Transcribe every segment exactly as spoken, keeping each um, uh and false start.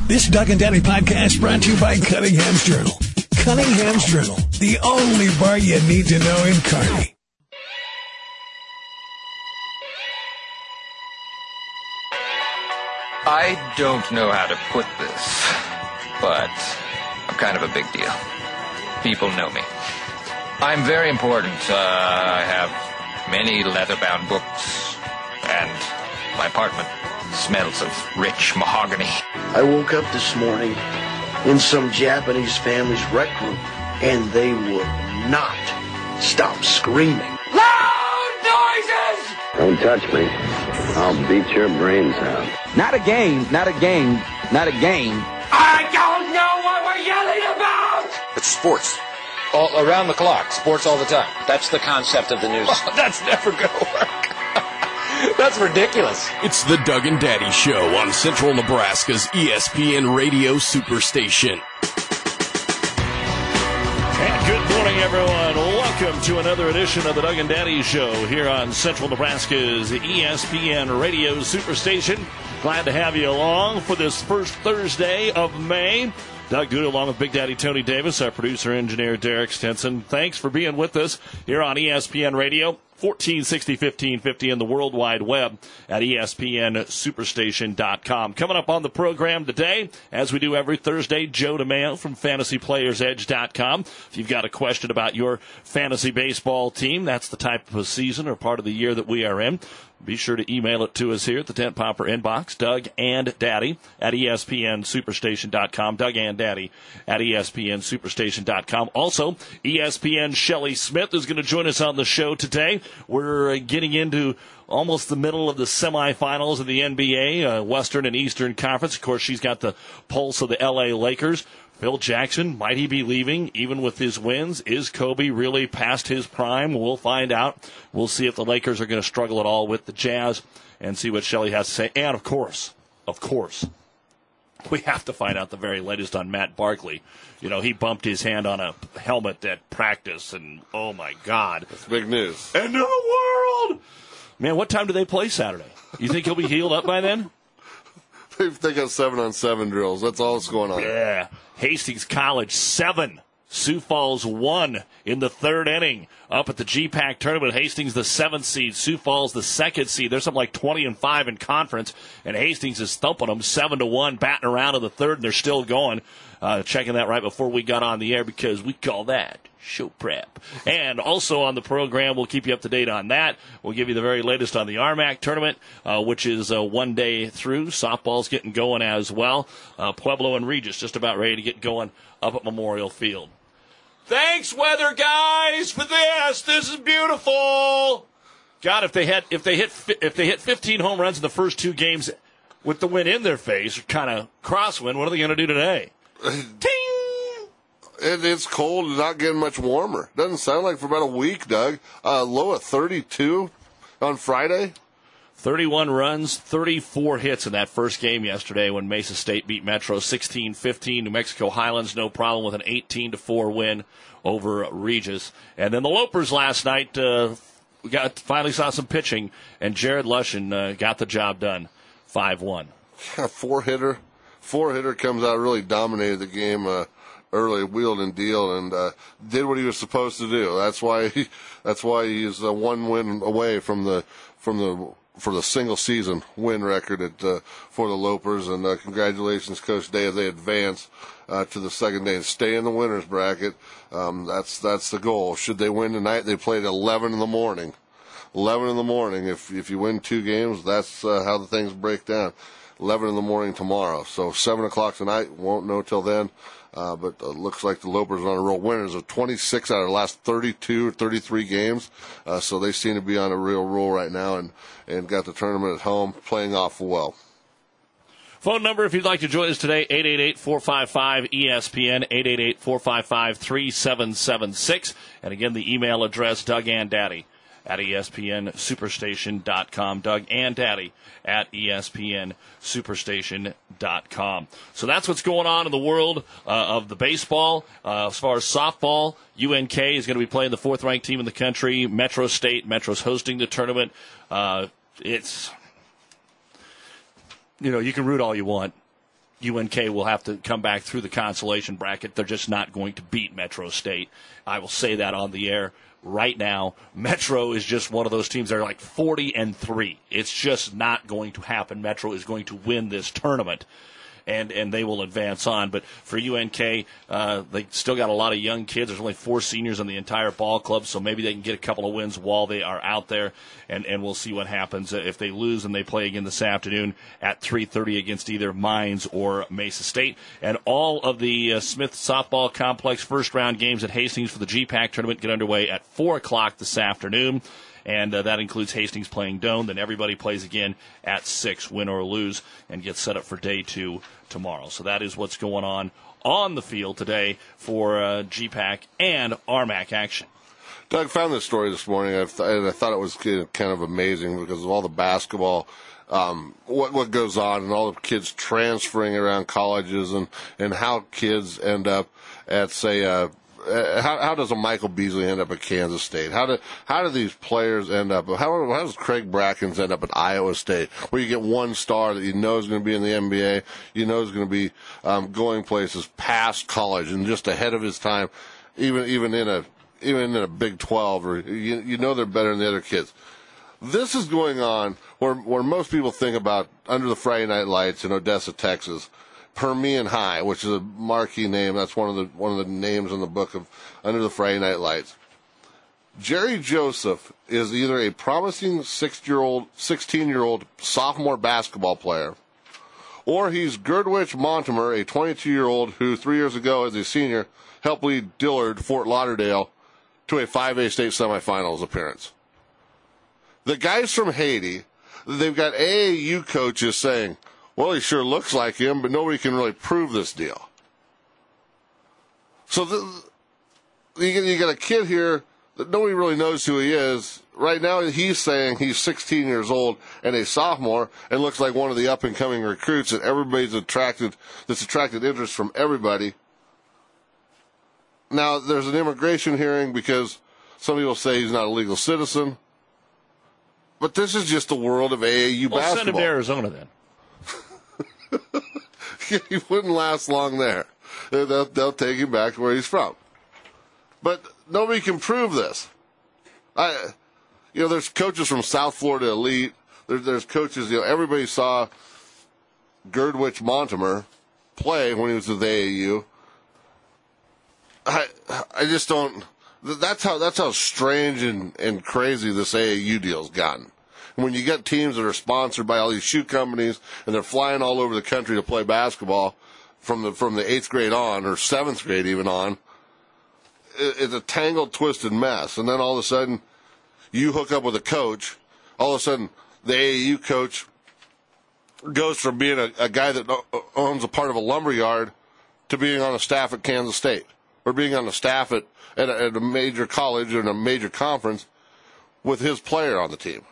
This Doug and Daddy podcast brought to you by Cunningham's Journal. Cunningham's Journal, the only bar you need to know in Kearney. I don't know how to put this, but I'm kind of a big deal. People know me. I'm very important. Uh, I have many leather-bound books, and my apartment smells of rich mahogany. I woke up this morning in some Japanese family's rec room, and they would not stop screaming. Loud noises! Don't touch me. I'll beat your brains out. Not a game, not a game, not a game. I don't know what we're yelling about! It's sports. All around the clock. Sports all the time. That's the concept of the news. Oh, that's never going to work. That's ridiculous. It's the Doug and Daddy Show on Central Nebraska's E S P N Radio Superstation. And good morning, everyone. Welcome to another edition of the Doug and Daddy Show here on Central Nebraska's E S P N Radio Superstation. Glad to have you along for this first Thursday of May. Doug Duda along with Big Daddy Tony Davis, our producer engineer Derek Stinson. Thanks for being with us here on E S P N Radio. fourteen sixty, fifteen fifty in the World Wide Web at E S P N superstation dot com. Coming up on the program today, as we do every Thursday, Joe DeMeo from fantasy players edge dot com. If you've got a question about your fantasy baseball team, that's the type of a season or part of the year that we are in, be sure to email it to us here at the Tent Popper inbox, Doug and Daddy at E S P N superstation dot com, Doug and Daddy at E S P N superstation dot com. Also, E S P N Shelley Smith is going to join us on the show today. We're getting into almost the middle of the semifinals of the N B A, uh, Western and Eastern Conference. Of course, she's got the pulse of the L A Lakers. Phil Jackson, might he be leaving even with his wins? Is Kobe really past his prime? We'll find out. We'll see if the Lakers are going to struggle at all with the Jazz and see what Shelley has to say. And, of course, of course, we have to find out the very latest on Matt Barkley. You know, he bumped his hand on a helmet at practice, and oh, my God. That's big news. End of the world! Man, what time do they play Saturday? You think he'll be healed up by then? They got seven-on-seven drills. That's all that's going on. Yeah. Hastings College, seven. Sioux Falls, one in the third inning. Up at the G PAC tournament, Hastings the seventh seed, Sioux Falls the second seed. They're something like twenty and five in conference, and Hastings is thumping them seven to one, batting around in the third, and they're still going. Uh, checking that right before we got on the air because we call that show prep. And also on the program, we'll keep you up to date on that. We'll give you the very latest on the R M A C tournament, uh, which is uh, one day through. Softball's getting going as well. Uh, Pueblo and Regis just about ready to get going up at Memorial Field. Thanks, weather guys, for this. This is beautiful. God, if they had if they hit if they hit fifteen home runs in the first two games with the wind in their face, kind of crosswind, what are they going to do today? Ting! It, it's cold and not getting much warmer. Doesn't sound like for about a week, Doug. Uh, low at thirty-two on Friday. thirty-one runs, thirty-four hits in that first game yesterday when Mesa State beat Metro sixteen fifteen. New Mexico Highlands, no problem with an eighteen to four win over Regis. And then the Lopers last night, uh, we got finally saw some pitching, and Jared Lushin uh, got the job done, five one. Yeah, four-hitter. Four-hitter comes out, really dominated the game uh, early, wheeled and dealed, and uh, did what he was supposed to do. That's why he, that's why he's uh, one win away from the from the for the single season win record at uh, for the Lopers. And uh, congratulations, Coach Day, as they advance uh, to the second day and stay in the winners bracket. Um, that's that's the goal. Should they win tonight, they play at eleven in the morning. Eleven in the morning. If if you win two games, that's uh, how the things break down. eleven in the morning tomorrow. So seven o'clock tonight. Won't know till then. Uh, but it uh, looks like the Lopers are on a roll. Winners of twenty-six out of the last thirty-two or thirty-three games. Uh, so they seem to be on a real roll right now and, and got the tournament at home, playing off well. Phone number, if you'd like to join us today, eight eight eight, four five five, E S P N, eight eight eight, four five five, three seven seven six. And again, the email address, Doug and Daddy at E S P N superstation dot com. Doug and Daddy at E S P N superstation dot com. So that's what's going on in the world uh, of the baseball. Uh, as far as softball, U N K is going to be playing the fourth-ranked team in the country, Metro State. Metro's hosting the tournament. Uh, it's, you know, you can root all you want. U N K will have to come back through the consolation bracket. They're just not going to beat Metro State. I will say that on the air right now. Metro is just one of those teams that are like forty and three. It's just not going to happen. Metro is going to win this tournament, and and they will advance on. But for U N K, uh, they still got a lot of young kids. There's only four seniors on the entire ball club, so maybe they can get a couple of wins while they are out there, and, and we'll see what happens. If they lose, and they play again this afternoon at three thirty against either Mines or Mesa State. And all of the uh, Smith Softball Complex first-round games at Hastings for the G PAC tournament get underway at four o'clock this afternoon. And uh, that includes Hastings playing Doane. Then everybody plays again at six, win or lose, and gets set up for day two tomorrow. So that is what's going on on the field today for uh, G PAC and R M A C action. Doug, found this story this morning, and I thought it was kind of amazing because of all the basketball, um, what what goes on, and all the kids transferring around colleges, and, and how kids end up at, say, uh, How, how does a Michael Beasley end up at Kansas State? How do how do these players end up? How, how does Craig Brackens end up at Iowa State, where you get one star that you know is going to be in the N B A, you know is going to be um, going places past college and just ahead of his time, even even in a even in a Big twelve, or you you know they're better than the other kids. This is going on where where most people think about under the Friday Night Lights in Odessa, Texas. Permian High, which is a marquee name. That's one of the one of the names in the book of Under the Friday Night Lights. Jerry Joseph is either a promising six-year-old, sixteen-year-old sophomore basketball player, or he's Girdwich Montimer, a twenty-two-year-old who three years ago as a senior helped lead Dillard Fort Lauderdale to a five A state semifinals appearance. The guys from Haiti, they've got A A U coaches saying, well, he sure looks like him, but nobody can really prove this deal. So the, you, get, you got a kid here that nobody really knows who he is. Right now he's saying he's sixteen years old and a sophomore and looks like one of the up-and-coming recruits that everybody's attracted, that's attracted interest from everybody. Now, there's an immigration hearing because some people say he's not a legal citizen. But this is just the world of A A U well, basketball. Send him to Arizona then. He wouldn't last long there. They'll, they'll take him back to where he's from. But nobody can prove this. I, you know, there's coaches from South Florida Elite. There, there's coaches, you know, everybody saw Girdwich Montimer play when he was with A A U. I, I just don't. That's how that's how strange and, and crazy this A A U deal's gotten. When you get teams that are sponsored by all these shoe companies and they're flying all over the country to play basketball from the from the eighth grade on, or seventh grade even on, it, it's a tangled, twisted mess. And then all of a sudden, you hook up with a coach. All of a sudden, the A A U coach goes from being a, a guy that owns a part of a lumber yard to being on a staff at Kansas State, or being on a staff at, at, a, at a major college or in a major conference with his player on the team.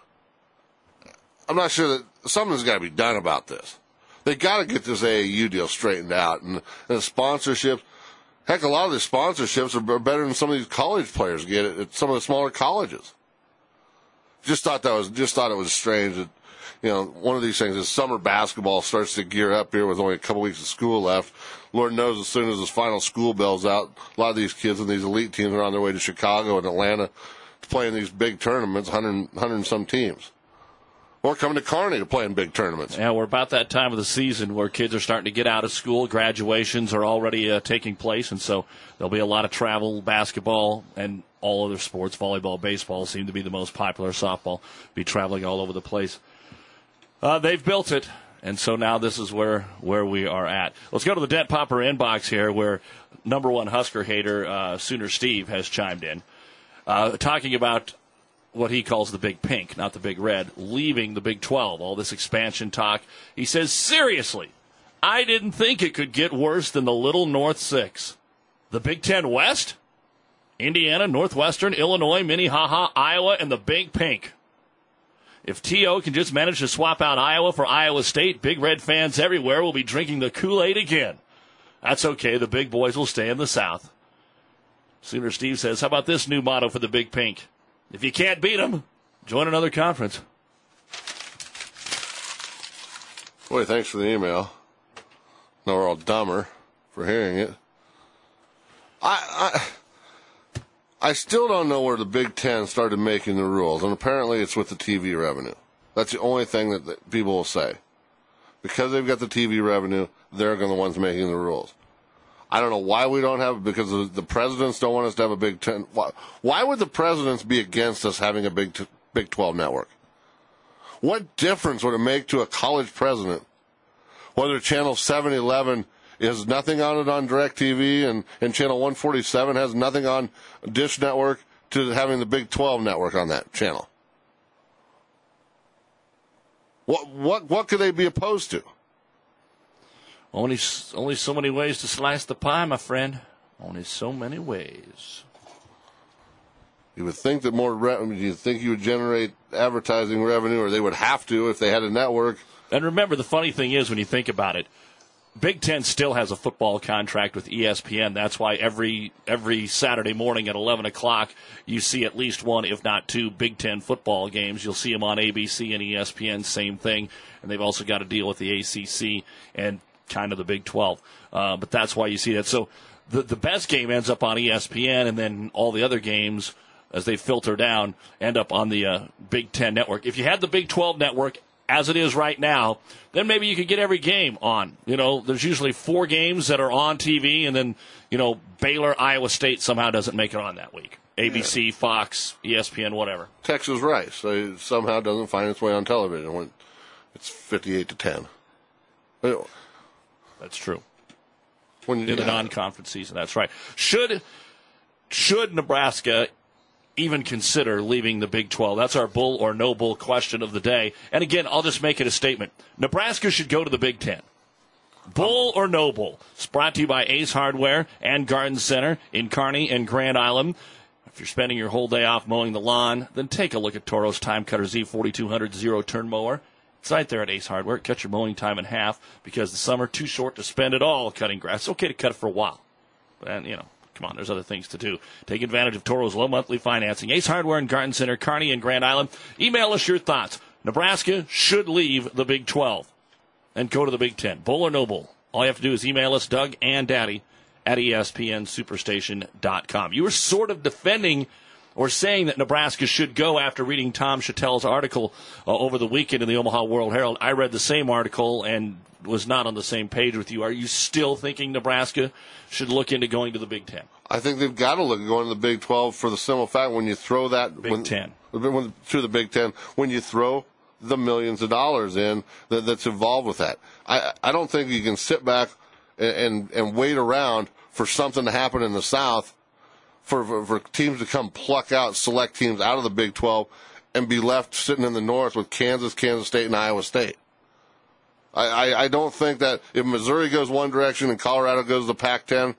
I'm not sure that something's got to be done about this. They got to get this A A U deal straightened out, and, and the sponsorships. Heck, a lot of the sponsorships are better than some of these college players get at, at some of the smaller colleges. Just thought that was just thought it was strange that, you know, one of these things is summer basketball starts to gear up here with only a couple weeks of school left. Lord knows as soon as this final school bell's out, a lot of these kids and these elite teams are on their way to Chicago and Atlanta to play in these big tournaments, one hundred, one hundred and some teams. Or coming to Kearney to play in big tournaments. Yeah, we're about that time of the season where kids are starting to get out of school. Graduations are already uh, taking place, and so there'll be a lot of travel. Basketball and all other sports, volleyball, baseball, seem to be the most popular. Softball be traveling all over the place. Uh, they've built it, and so now this is where, where we are at. Let's go to the Dent Popper inbox here, where number one Husker hater, uh, Sooner Steve, has chimed in, uh, talking about what he calls the Big Pink, not the Big Red, leaving the Big twelve, all this expansion talk. He says, seriously, I didn't think it could get worse than the Little North Six. The Big Ten West? Indiana, Northwestern, Illinois, Minnehaha, Iowa, and the Big Pink. If T O can just manage to swap out Iowa for Iowa State, Big Red fans everywhere will be drinking the Kool-Aid again. That's okay, the big boys will stay in the South. Sooner Steve says, how about this new motto for the Big Pink? If you can't beat them, join another conference. Boy, thanks for the email. Now we're all dumber for hearing it. I, I, I still don't know where the Big Ten started making the rules, and apparently it's with the T V revenue. That's the only thing that, that people will say. Because they've got the T V revenue, they're the ones making the rules. I don't know why we don't have it, because the, the presidents don't want us to have a Big Ten. Why, why would the presidents be against us having a Big, Big twelve network? What difference would it make to a college president whether Channel seven eleven has nothing on it on DirecTV and, and Channel one forty-seven has nothing on Dish Network to having the Big twelve network on that channel? What what what could they be opposed to? Only only so many ways to slice the pie, my friend. Only so many ways. You would think that more re- you think you would generate advertising revenue, or they would have to if they had a network. And remember, the funny thing is, when you think about it, Big Ten still has a football contract with E S P N. That's why every every Saturday morning at eleven o'clock, you see at least one, if not two, Big Ten football games. You'll see them on A B C and E S P N, same thing. And they've also got to deal with the A C C and kind of the Big twelve. Uh, but that's why you see that. So the, the best game ends up on E S P N, and then all the other games, as they filter down, end up on the uh, Big Ten network. If you had the Big twelve network, as it is right now, then maybe you could get every game on. You know, there's usually four games that are on T V, and then, you know, Baylor, Iowa State somehow doesn't make it on that week. A B C, yeah. Fox, E S P N, whatever. Texas Rice uh, somehow doesn't find its way on television when it's fifty-eight to ten. That's true. When you, In the yeah. non-conference season, that's right. Should should Nebraska even consider leaving the Big twelve? That's our bull or no bull question of the day. And again, I'll just make it a statement. Nebraska should go to the Big Ten. Bull or no bull? It's brought to you by Ace Hardware and Garden Center in Kearney and Grand Island. If you're spending your whole day off mowing the lawn, then take a look at Toro's Time Cutter Z forty-two hundred zero-turn mower. It's right there at Ace Hardware. Cut your mowing time in half because the summer too short to spend it all cutting grass. It's okay to cut it for a while. And, you know, come on, there's other things to do. Take advantage of Toro's low monthly financing. Ace Hardware and Garden Center, Kearney and Grand Island. Email us your thoughts. Nebraska should leave the Big twelve and go to the Big Ten. Bull or no bull? All you have to do is email us, Doug and Daddy, at E S P N superstation dot com. You were sort of defending or saying that Nebraska should go after reading Tom Chattel's article uh, over the weekend in the Omaha World Herald. I read the same article and was not on the same page with you. Are you still thinking Nebraska should look into going to the Big Ten? I think they've got to look at going to the Big twelve for the simple fact when you throw that Big when, Ten when, to the Big Ten, when you throw the millions of dollars in that, that's involved with that. I I don't think you can sit back and, and, and wait around for something to happen in the South for, for, for teams to come pluck out select teams out of the Big twelve and be left sitting in the North with Kansas, Kansas State, and Iowa State. I, I, I don't think that if Missouri goes one direction and Colorado goes the Pac ten,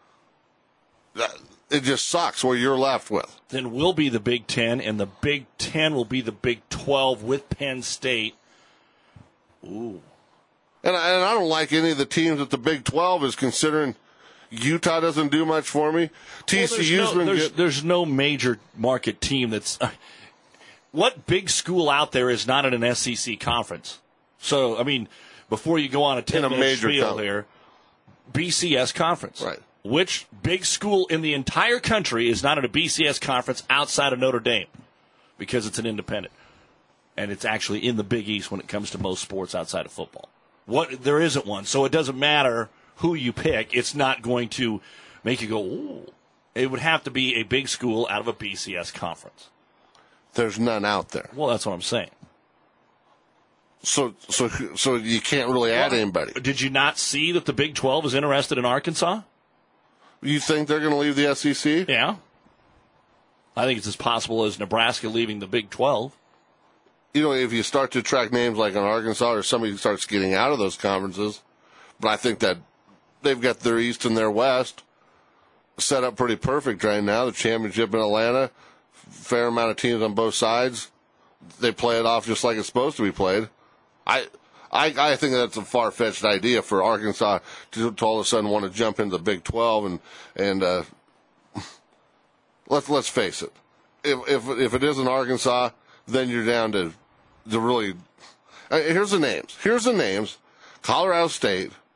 it just sucks where you're left with. Then we'll be the Big Ten, and the Big Ten will be the Big twelve with Penn State. Ooh. And I, and I don't like any of the teams that the Big twelve is considering. Utah doesn't do much for me. T C U's well, there's, no, been there's, get- there's no major market team that's... Uh, what big school out there is not in an S E C conference? So, I mean, before you go on a ten-minute spiel here, B C S conference. Right. Which big school in the entire country is not in a B C S conference outside of Notre Dame? Because it's an independent. And it's actually in the Big East when it comes to most sports outside of football. What there isn't one. So it doesn't matter who you pick. It's not going to make you go, ooh. It would have to be a big school out of a B C S conference. There's none out there. Well, that's what I'm saying. So, so, so you can't really add well, anybody. Did you not see that the Big twelve is interested in Arkansas? You think they're going to leave the S E C? Yeah. I think it's as possible as Nebraska leaving the Big twelve. You know, if you start to attract names like an Arkansas or somebody who starts getting out of those conferences, but I think that they've got their East and their West set up pretty perfect right now. The championship in Atlanta, fair amount of teams on both sides. They play it off just like it's supposed to be played. I, I, I think that's a far-fetched idea for Arkansas to, to all of a sudden want to jump into the Big twelve and and uh, let's let's face it. If if if it isn't Arkansas, then you're down to the really. Uh, here's the names. Here's the names: Colorado State,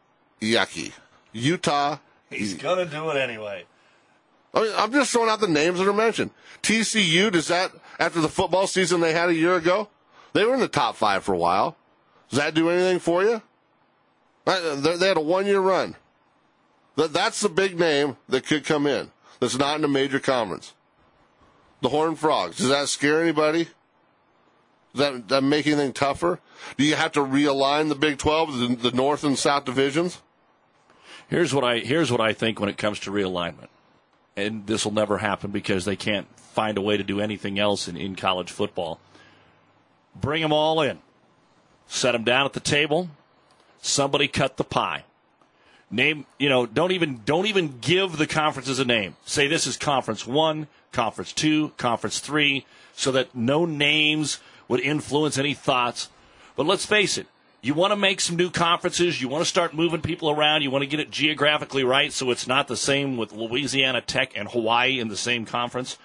yucky. Utah. He's going to do it anyway. I mean, I'm just throwing out the names that are mentioned. T C U, does that, after the football season they had a year ago, they were in the top five for a while. Does that do anything for you? They had a one-year run. That's the big name that could come in that's not in a major conference. The Horned Frogs. Does that scare anybody? Does that, does that make anything tougher? Do you have to realign the Big twelve, the, the North and South divisions? Here's what I here's what I think when it comes to realignment. And this will never happen because they can't find a way to do anything else in, in college football. Bring them all in. Set them down at the table. Somebody cut the pie. Name, you know, don't even don't even give the conferences a name. Say this is Conference One, Conference Two, Conference Three, so that no names would influence any thoughts. But let's face it, you want to make some new conferences, you want to start moving people around, you want to get it geographically right so it's not the same with Louisiana Tech and Hawaii in the same conference.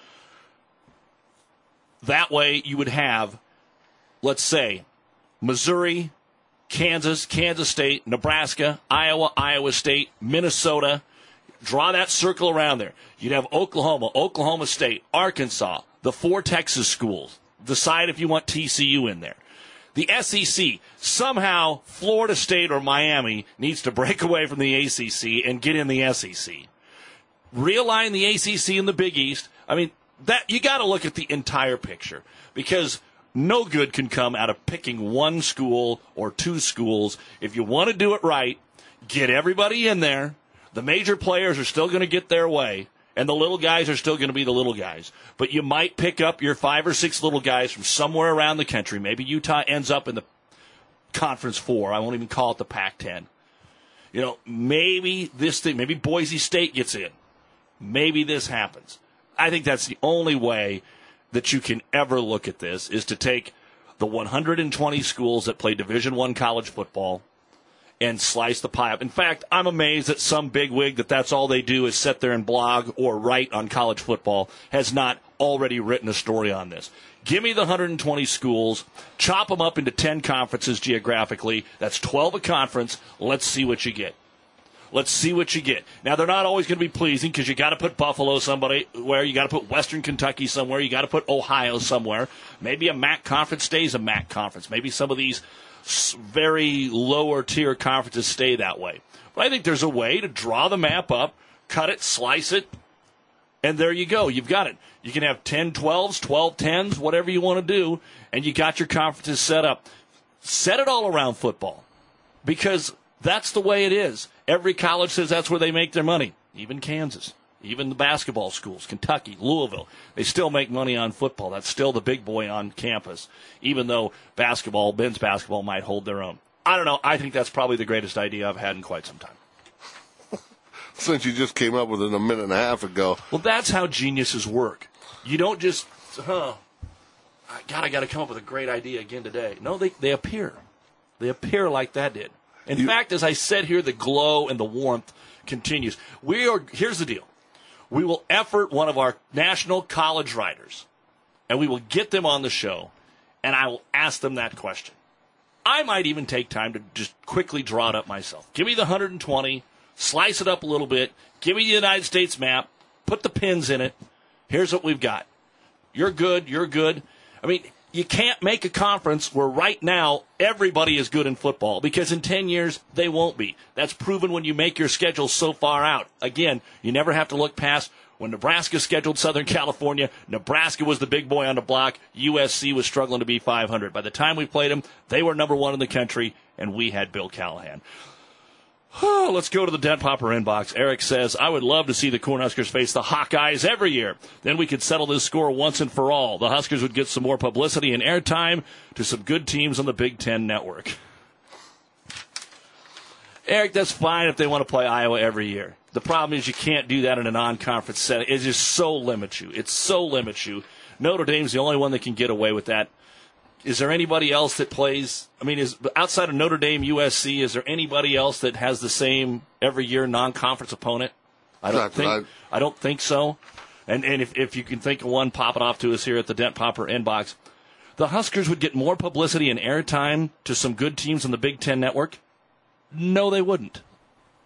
That way you would have, let's say, Missouri, Kansas, Kansas State, Nebraska, Iowa, Iowa State, Minnesota. Draw that circle around there. You'd have Oklahoma, Oklahoma State, Arkansas, the four Texas schools. Decide if you want T C U in there. The S E C, somehow Florida State or Miami needs to break away from the A C C and get in the S E C. Realign the A C C in the Big East. I mean, that you got to look at the entire picture because no good can come out of picking one school or two schools. If you want to do it right, get everybody in there. The major players are still going to get their way, and the little guys are still going to be the little guys. But you might pick up your five or six little guys from somewhere around the country. Maybe Utah ends up in the Conference Four. I won't even call it the Pac ten. You know, maybe this thing, maybe Boise State gets in. Maybe this happens. I think that's the only way that you can ever look at this is to take the one hundred twenty schools that play Division I college football and slice the pie up. In fact, I'm amazed that some bigwig that that's all they do is sit there and blog or write on college football has not already written a story on this. Give me the one hundred twenty schools, chop them up into ten conferences geographically. That's twelve a conference. Let's see what you get. Let's see what you get. Now, they're not always going to be pleasing because you got to put Buffalo somebody where, you got to put Western Kentucky somewhere, you got to put Ohio somewhere. Maybe a M A C conference stays a M A C conference. Maybe some of these very lower tier conferences stay that way. But I think there's a way to draw the map up, cut it, slice it, and there you go. You've got it. You can have ten twelves, twelve tens, whatever you want to do, and you got your conferences set up. Set it all around football because that's the way it is. Every college says that's where they make their money. Even Kansas, even the basketball schools, Kentucky, Louisville, they still make money on football. That's still the big boy on campus, even though basketball, men's basketball might hold their own. I don't know. I think that's probably the greatest idea I've had in quite some time. Since you just came up with it a minute and a half ago. Well, that's how geniuses work. You don't just, huh, God, I got to come up with a great idea again today. No, they, they appear. They appear like that did. In you, fact, as I said here, the glow and the warmth continues. We are. Here's the deal. We will effort one of our national college writers, and we will get them on the show, and I will ask them that question. I might even take time to just quickly draw it up myself. Give me the one hundred twenty, slice it up a little bit, give me the United States map, put the pins in it. Here's what we've got. You're good, you're good. I mean, you can't make a conference where right now everybody is good in football because in ten years they won't be. That's proven when you make your schedule so far out. Again, you never have to look past when Nebraska scheduled Southern California. Nebraska was the big boy on the block. U S C was struggling to be five hundred. By the time we played them, they were number one in the country, and we had Bill Callahan. Oh, let's go to the Dent Popper inbox. Eric says, I would love to see the Cornhuskers face the Hawkeyes every year. Then we could settle this score once and for all. The Huskers would get some more publicity and airtime to some good teams on the Big Ten Network. Eric, that's fine if they want to play Iowa every year. The problem is you can't do that in a non-conference setting. It just so limits you. It so limits you. Notre Dame's the only one that can get away with that. Is there anybody else that plays? I mean, is outside of Notre Dame, U S C, is there anybody else that has the same every year non-conference opponent? I don't think. Right. I don't think so. And and if if you can think of one, pop it off to us here at the Dent Popper inbox. The Huskers would get more publicity and airtime to some good teams on the Big Ten Network. No, they wouldn't.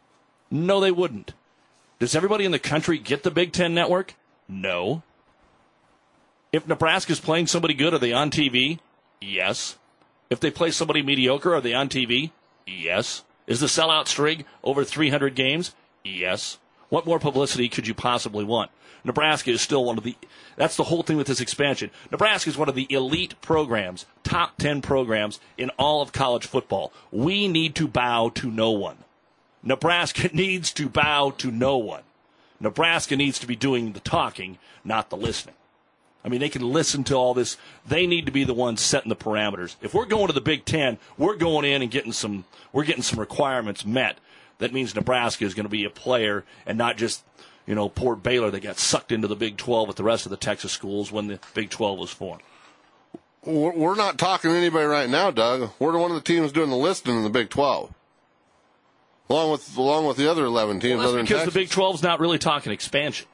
No, they wouldn't. Does everybody in the country get the Big Ten Network? No. If Nebraska's playing somebody good, are they on T V? Yes. If they play somebody mediocre, are they on T V? Yes. Is the sellout streak over three hundred games? Yes. What more publicity could you possibly want? Nebraska is still one of the, that's the whole thing with this expansion. Nebraska is one of the elite programs, top ten programs in all of college football. We need to bow to no one. Nebraska needs to bow to no one. Nebraska needs to be doing the talking, not the listening. I mean, they can listen to all this. They need to be the ones setting the parameters. If we're going to the Big Ten, we're going in and getting some, we're getting some requirements met. That means Nebraska is going to be a player and not just, you know, poor Baylor that got sucked into the Big twelve with the rest of the Texas schools when the Big twelve was formed. We're not talking to anybody right now, Doug. We're one of the teams doing the listing in the Big twelve. Along with along with the other eleven teams. Well, that's other because Texas. The Big twelve is not really talking expansion.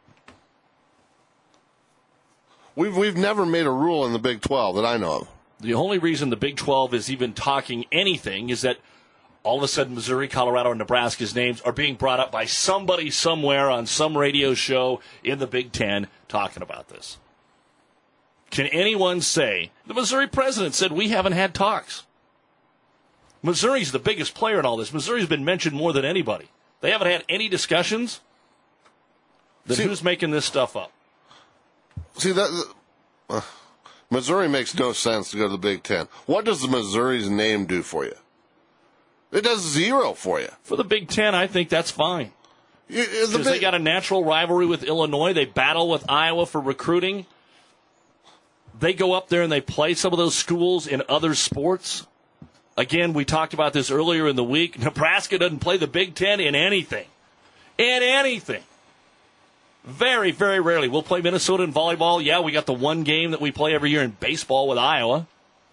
We've we've never made a rule in the Big twelve that I know of. The only reason the Big twelve is even talking anything is that all of a sudden Missouri, Colorado, and Nebraska's names are being brought up by somebody somewhere on some radio show in the Big Ten talking about this. Can anyone say, the Missouri president said we haven't had talks? Missouri's the biggest player in all this. Missouri's been mentioned more than anybody. They haven't had any discussions. Then see, who's making this stuff up? See, that uh, Missouri makes no sense to go to the Big Ten. What does the Missouri's name do for you? It does zero for you. For the Big Ten, I think that's fine. Because the they got a natural rivalry with Illinois. They battle with Iowa for recruiting. They go up there and they play some of those schools in other sports. Again, we talked about this earlier in the week. Nebraska doesn't play the Big Ten in anything. In anything. Very, very rarely. We'll play Minnesota in volleyball. Yeah, we got the one game that we play every year in baseball with Iowa.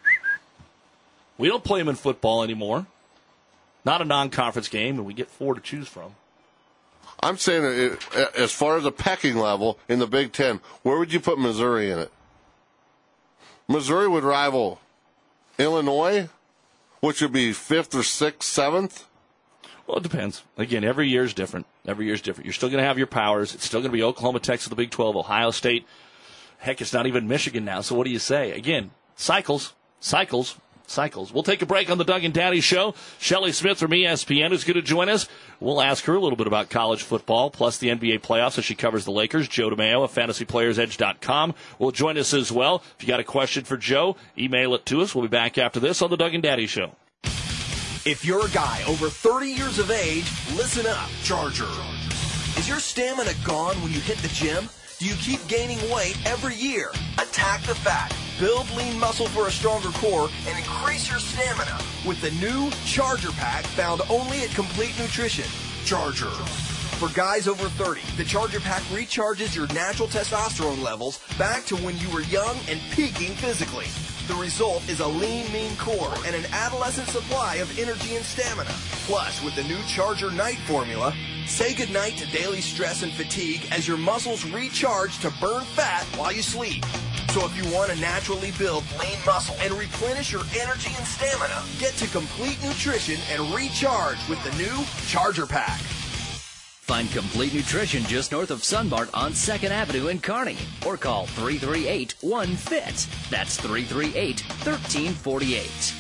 We don't play them in football anymore. Not a non-conference game, and we get four to choose from. I'm saying it, as far as a pecking level in the Big Ten, where would you put Missouri in it? Missouri would rival Illinois, which would be fifth or sixth, seventh? Well, it depends. Again, every year is different. Every year is different. You're still going to have your powers. It's still going to be Oklahoma, Texas, the Big twelve, Ohio State. Heck, it's not even Michigan now, so what do you say? Again, cycles, cycles. Cycles. We'll take a break on the Doug and Daddy Show. Shelley Smith from E S P N is going to join us. We'll ask her a little bit about college football, plus the N B A playoffs as she covers the Lakers. Joe DeMayo of fantasy players edge dot com will join us as well. If you got a question for Joe, email it to us. We'll be back after this on the Doug and Daddy Show. If you're a guy over thirty years of age, listen up. Charger. Is your stamina gone when you hit the gym? Do you keep gaining weight every year? Attack the fat, build lean muscle for a stronger core, and increase your stamina with the new Charger Pack found only at Complete Nutrition. Charger. For guys over thirty, the Charger Pack recharges your natural testosterone levels back to when you were young and peaking physically. The result is a lean, mean core and an adolescent supply of energy and stamina. Plus, with the new Charger Night formula, say goodnight to daily stress and fatigue as your muscles recharge to burn fat while you sleep. So if you want to naturally build lean muscle and replenish your energy and stamina, get to Complete Nutrition and recharge with the new Charger Pack. Find Complete Nutrition just north of Sunbart on second Avenue in Kearney. Or call three three eight, one F I T. That's three three eight, one three four eight.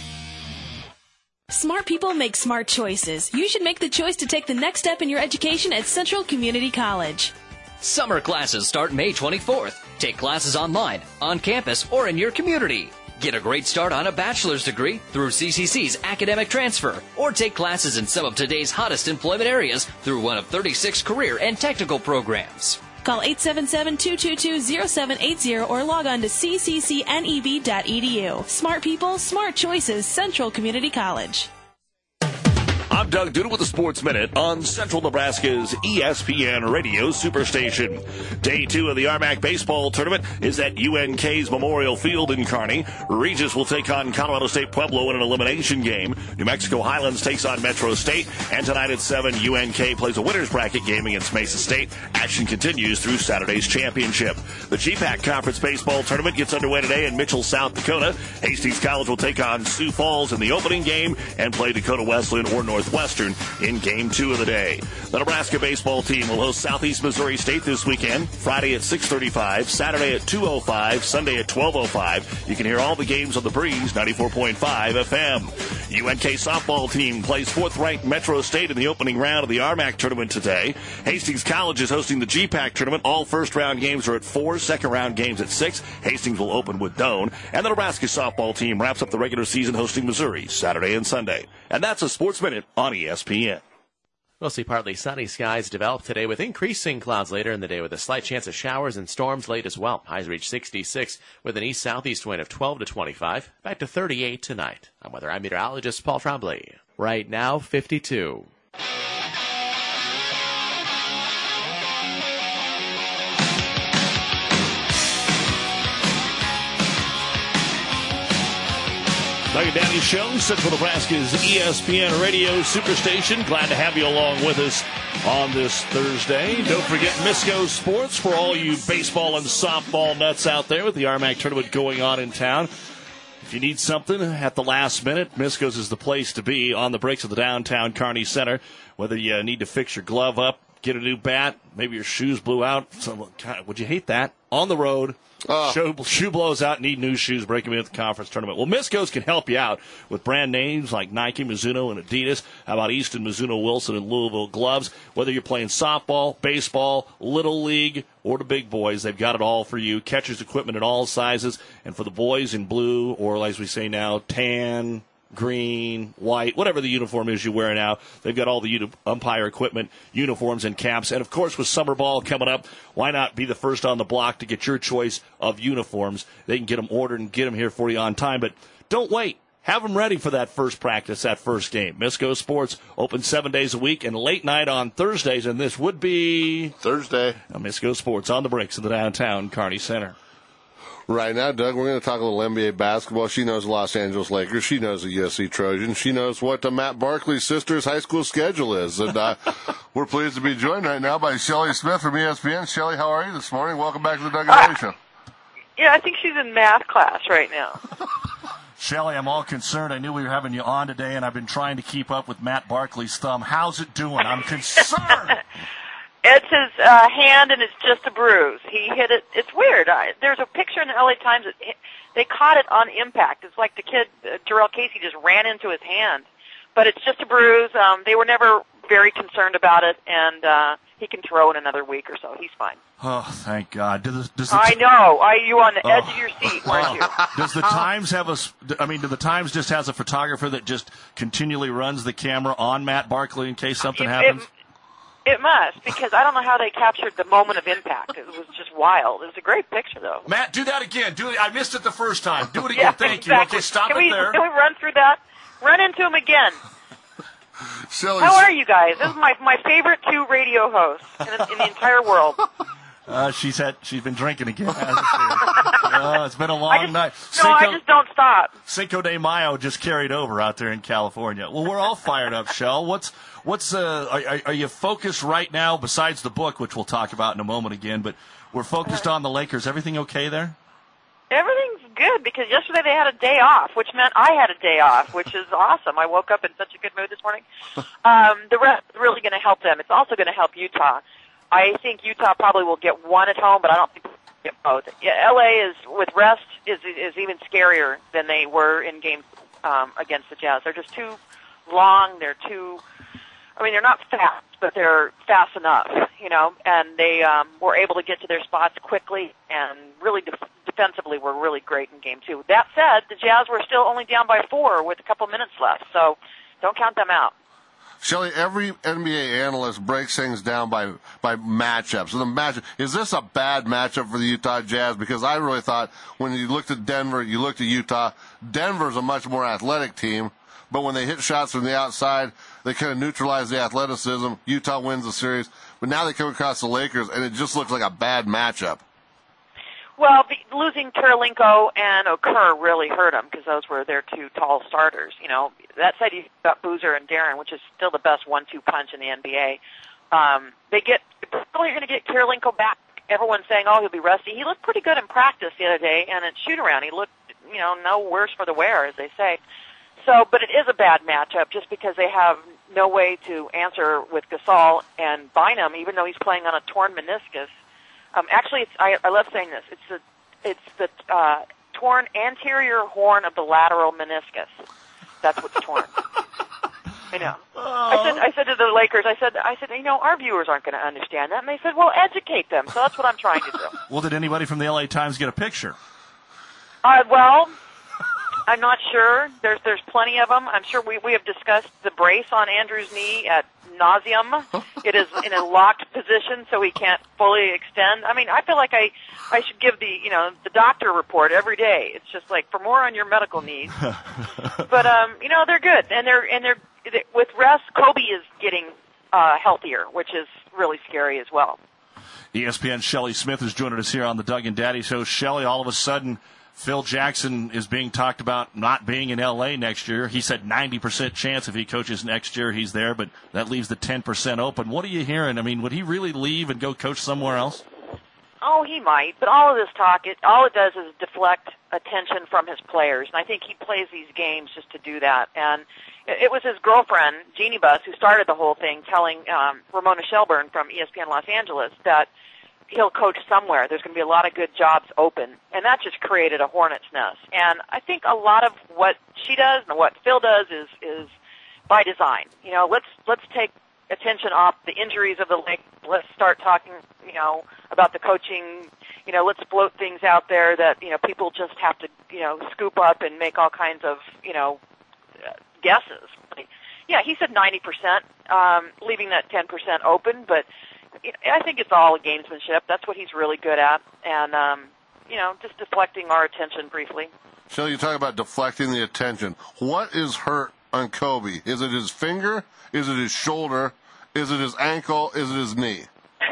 Smart people make smart choices. You should make the choice to take the next step in your education at Central Community College. Summer classes start May twenty-fourth. Take classes online, on campus, or in your community. Get a great start on a bachelor's degree through C C C's academic transfer, or take classes in some of today's hottest employment areas through one of thirty-six career and technical programs. Call eight seven seven, two two two, zero seven eight zero or log on to c c c n e b dot e d u. Smart people, smart choices, Central Community College. I'm Doug Duda with the Sports Minute on Central Nebraska's E S P N Radio Superstation. Day two of the R M A C baseball tournament is at U N K's Memorial Field in Kearney. Regis will take on Colorado State Pueblo in an elimination game. New Mexico Highlands takes on Metro State. And tonight at seven, U N K plays a winner's bracket game against Mesa State. Action continues through Saturday's championship. The G PAC Conference baseball tournament gets underway today in Mitchell, South Dakota. Hastings College will take on Sioux Falls in the opening game and play Dakota Wesleyan or North Northwestern in game two of the day. The Nebraska baseball team will host Southeast Missouri State this weekend, Friday at six thirty-five, Saturday at two oh five, Sunday at twelve oh five. You can hear all the games on the Breeze, ninety-four point five F M. U N K softball team plays fourth-ranked Metro State in the opening round of the R M A C tournament today. Hastings College is hosting the G PAC tournament. All first-round games are at four, second-round games at six. Hastings will open with Doane. And the Nebraska softball team wraps up the regular season hosting Missouri Saturday and Sunday. And that's a Sports Minute on E S P N. We'll see partly sunny skies develop today with increasing clouds later in the day with a slight chance of showers and storms late as well. Highs reach sixty-six with an east-southeast wind of twelve to twenty-five. Back to thirty-eight tonight. I'm weather I'm meteorologist Paul Trombley. Right now, fifty-two. Doug and Danny Show, Central Nebraska's E S P N Radio Superstation. Glad to have you along with us on this Thursday. Don't forget Misco Sports for all you baseball and softball nuts out there with the R M A C tournament going on in town. If you need something at the last minute, Misco's is the place to be on the breaks of the downtown Kearney Center. Whether you need to fix your glove up, get a new bat, maybe your shoes blew out. So, God, would you hate that? On the road. Uh, shoe, shoe blows out, need new shoes, break them in at the conference tournament. Well, Misco's can help you out with brand names like Nike, Mizuno, and Adidas. How about Easton, Mizuno, Wilson, and Louisville gloves? Whether you're playing softball, baseball, little league, or the big boys, they've got it all for you. Catcher's equipment in all sizes. And for the boys in blue, or as we say now, tan, green, white, whatever the uniform is you wear now, they've got all the uni- umpire equipment, uniforms, and caps. And, of course, with summer ball coming up, why not be the first on the block to get your choice of uniforms? They can get them ordered and get them here for you on time. But don't wait. Have them ready for that first practice, that first game. Misco Sports open seven days a week and late night on Thursdays. And this would be Thursday. Misco Sports on the breaks in the downtown Kearney Center. Right now, Doug, we're going to talk a little N B A basketball. She knows the Los Angeles Lakers. She knows the U S C Trojans. She knows what uh, Matt Barkley's sister's high school schedule is. And uh, we're pleased to be joined right now by Shelly Smith from E S P N. Shelly, how are you this morning? Welcome back to the Doug and Danny Show. Yeah, I think she's in math class right now. Shelly, I'm all concerned. I knew we were having you on today, and I've been trying to keep up with Matt Barkley's thumb. How's it doing? I'm concerned. It's his uh, hand, and it's just a bruise. He hit it. It's weird. I, there's a picture in the L A Times. That it, they caught it on impact. It's like the kid, uh, Jarrell Casey, just ran into his hand. But it's just a bruise. Um, they were never very concerned about it, and uh, he can throw in another week or so. He's fine. Oh, thank God. Does, does the I know. Are you on the edge oh. of your seat, weren't you? Does the Times have a, I mean, do the Times just has a photographer that just continually runs the camera on Matt Barkley in case something it, happens? It, It must, because I don't know how they captured the moment of impact. It was just wild. It was a great picture, though. Matt, do that again. Do it. I missed it the first time. Do it again. Yeah, Thank exactly. you. Okay, stop can it we, there. Can we run through that? Run into him again. Shelly's... How are you guys? This is my my favorite two radio hosts in, in the entire world. Uh, she's had she's been drinking again. Hasn't she? Oh, it's been a long just, night. No, Cinco, I just don't stop. Cinco de Mayo just carried over out there in California. Well, we're all fired up, Shell. What's what's uh are, are you focused right now? Besides the book, which we'll talk about in a moment again, but we're focused on the Lakers. Everything okay there? Everything's good because yesterday they had a day off, which meant I had a day off, which is awesome. I woke up in such a good mood this morning. Um, the rest is really going to help them. It's also going to help Utah. I think Utah probably will get one at home, but I don't think they'll get both. Yeah, L A is with rest is is even scarier than they were in games um, against the Jazz. They're just too long. They're too. I mean, they're not fast, but they're fast enough, you know. And they um, were able to get to their spots quickly, and really def- defensively were really great in game two. That said, the Jazz were still only down by four with a couple minutes left, so don't count them out. Shelly, every N B A analyst breaks things down by by matchups. So the matchup, is this a bad matchup for the Utah Jazz? Because I really thought when you looked at Denver, you looked at Utah. Denver's a much more athletic team, but when they hit shots from the outside, they kind of neutralize the athleticism. Utah wins the series, but now they come across the Lakers, and it just looks like a bad matchup. Well, the, losing Kirilenko and Okur really hurt them because those were their two tall starters. You know, that said, you've got Boozer and Deron, which is still the best one two punch in the N B A. Um, they get probably going to get Kirilenko back. Everyone's saying, oh, he'll be rusty. He looked pretty good in practice the other day, and at shoot-around, he looked, you know, no worse for the wear, as they say. So, but it is a bad matchup just because they have no way to answer with Gasol and Bynum, even though he's playing on a torn meniscus. Um, actually, it's, I, I love saying this. It's the it's the uh, torn anterior horn of the lateral meniscus. That's what's torn. I know. I said I said to the Lakers, I said I said you know our viewers aren't going to understand that, and they said, well, educate them. So that's what I'm trying to do. Well, did anybody from the L A Times get a picture? Uh, well. I'm not sure. There's there's plenty of them. I'm sure we, we have discussed the brace on Andrew's knee at nauseum. It is in a locked position, so he can't fully extend. I mean, I feel like I I should give the you know the doctor report every day. It's just like for more on your medical needs. But um, you know they're good, and they're and they're with rest. Kobe is getting uh, healthier, which is really scary as well. E S P N Shelley Smith is joining us here on the Doug and Daddy Show. Shelley, all of a sudden, Phil Jackson is being talked about not being in L A next year. He said ninety percent chance if he coaches next year he's there, but that leaves the ten percent open. What are you hearing? I mean, would he really leave and go coach somewhere else? Oh, he might, but all of this talk, it, all it does is deflect attention from his players, and I think he plays these games just to do that. And it, it was his girlfriend, Jeannie Buss, who started the whole thing, telling um, Ramona Shelburne from E S P N Los Angeles that he'll coach somewhere. There's going to be a lot of good jobs open. And that just created a hornet's nest. And I think a lot of what she does and what Phil does is, is by design. You know, let's, let's take attention off the injuries of the league. Let's start talking, you know, about the coaching. You know, let's float things out there that, you know, people just have to, you know, scoop up and make all kinds of, you know, guesses. Yeah, he said ninety percent, um, leaving that ten percent open, but I think it's all a gamesmanship. That's what he's really good at. And, um, you know, just deflecting our attention briefly. Shelley, you talk about deflecting the attention. What is hurt on Kobe? Is it his finger? Is it his shoulder? Is it his ankle? Is it his knee?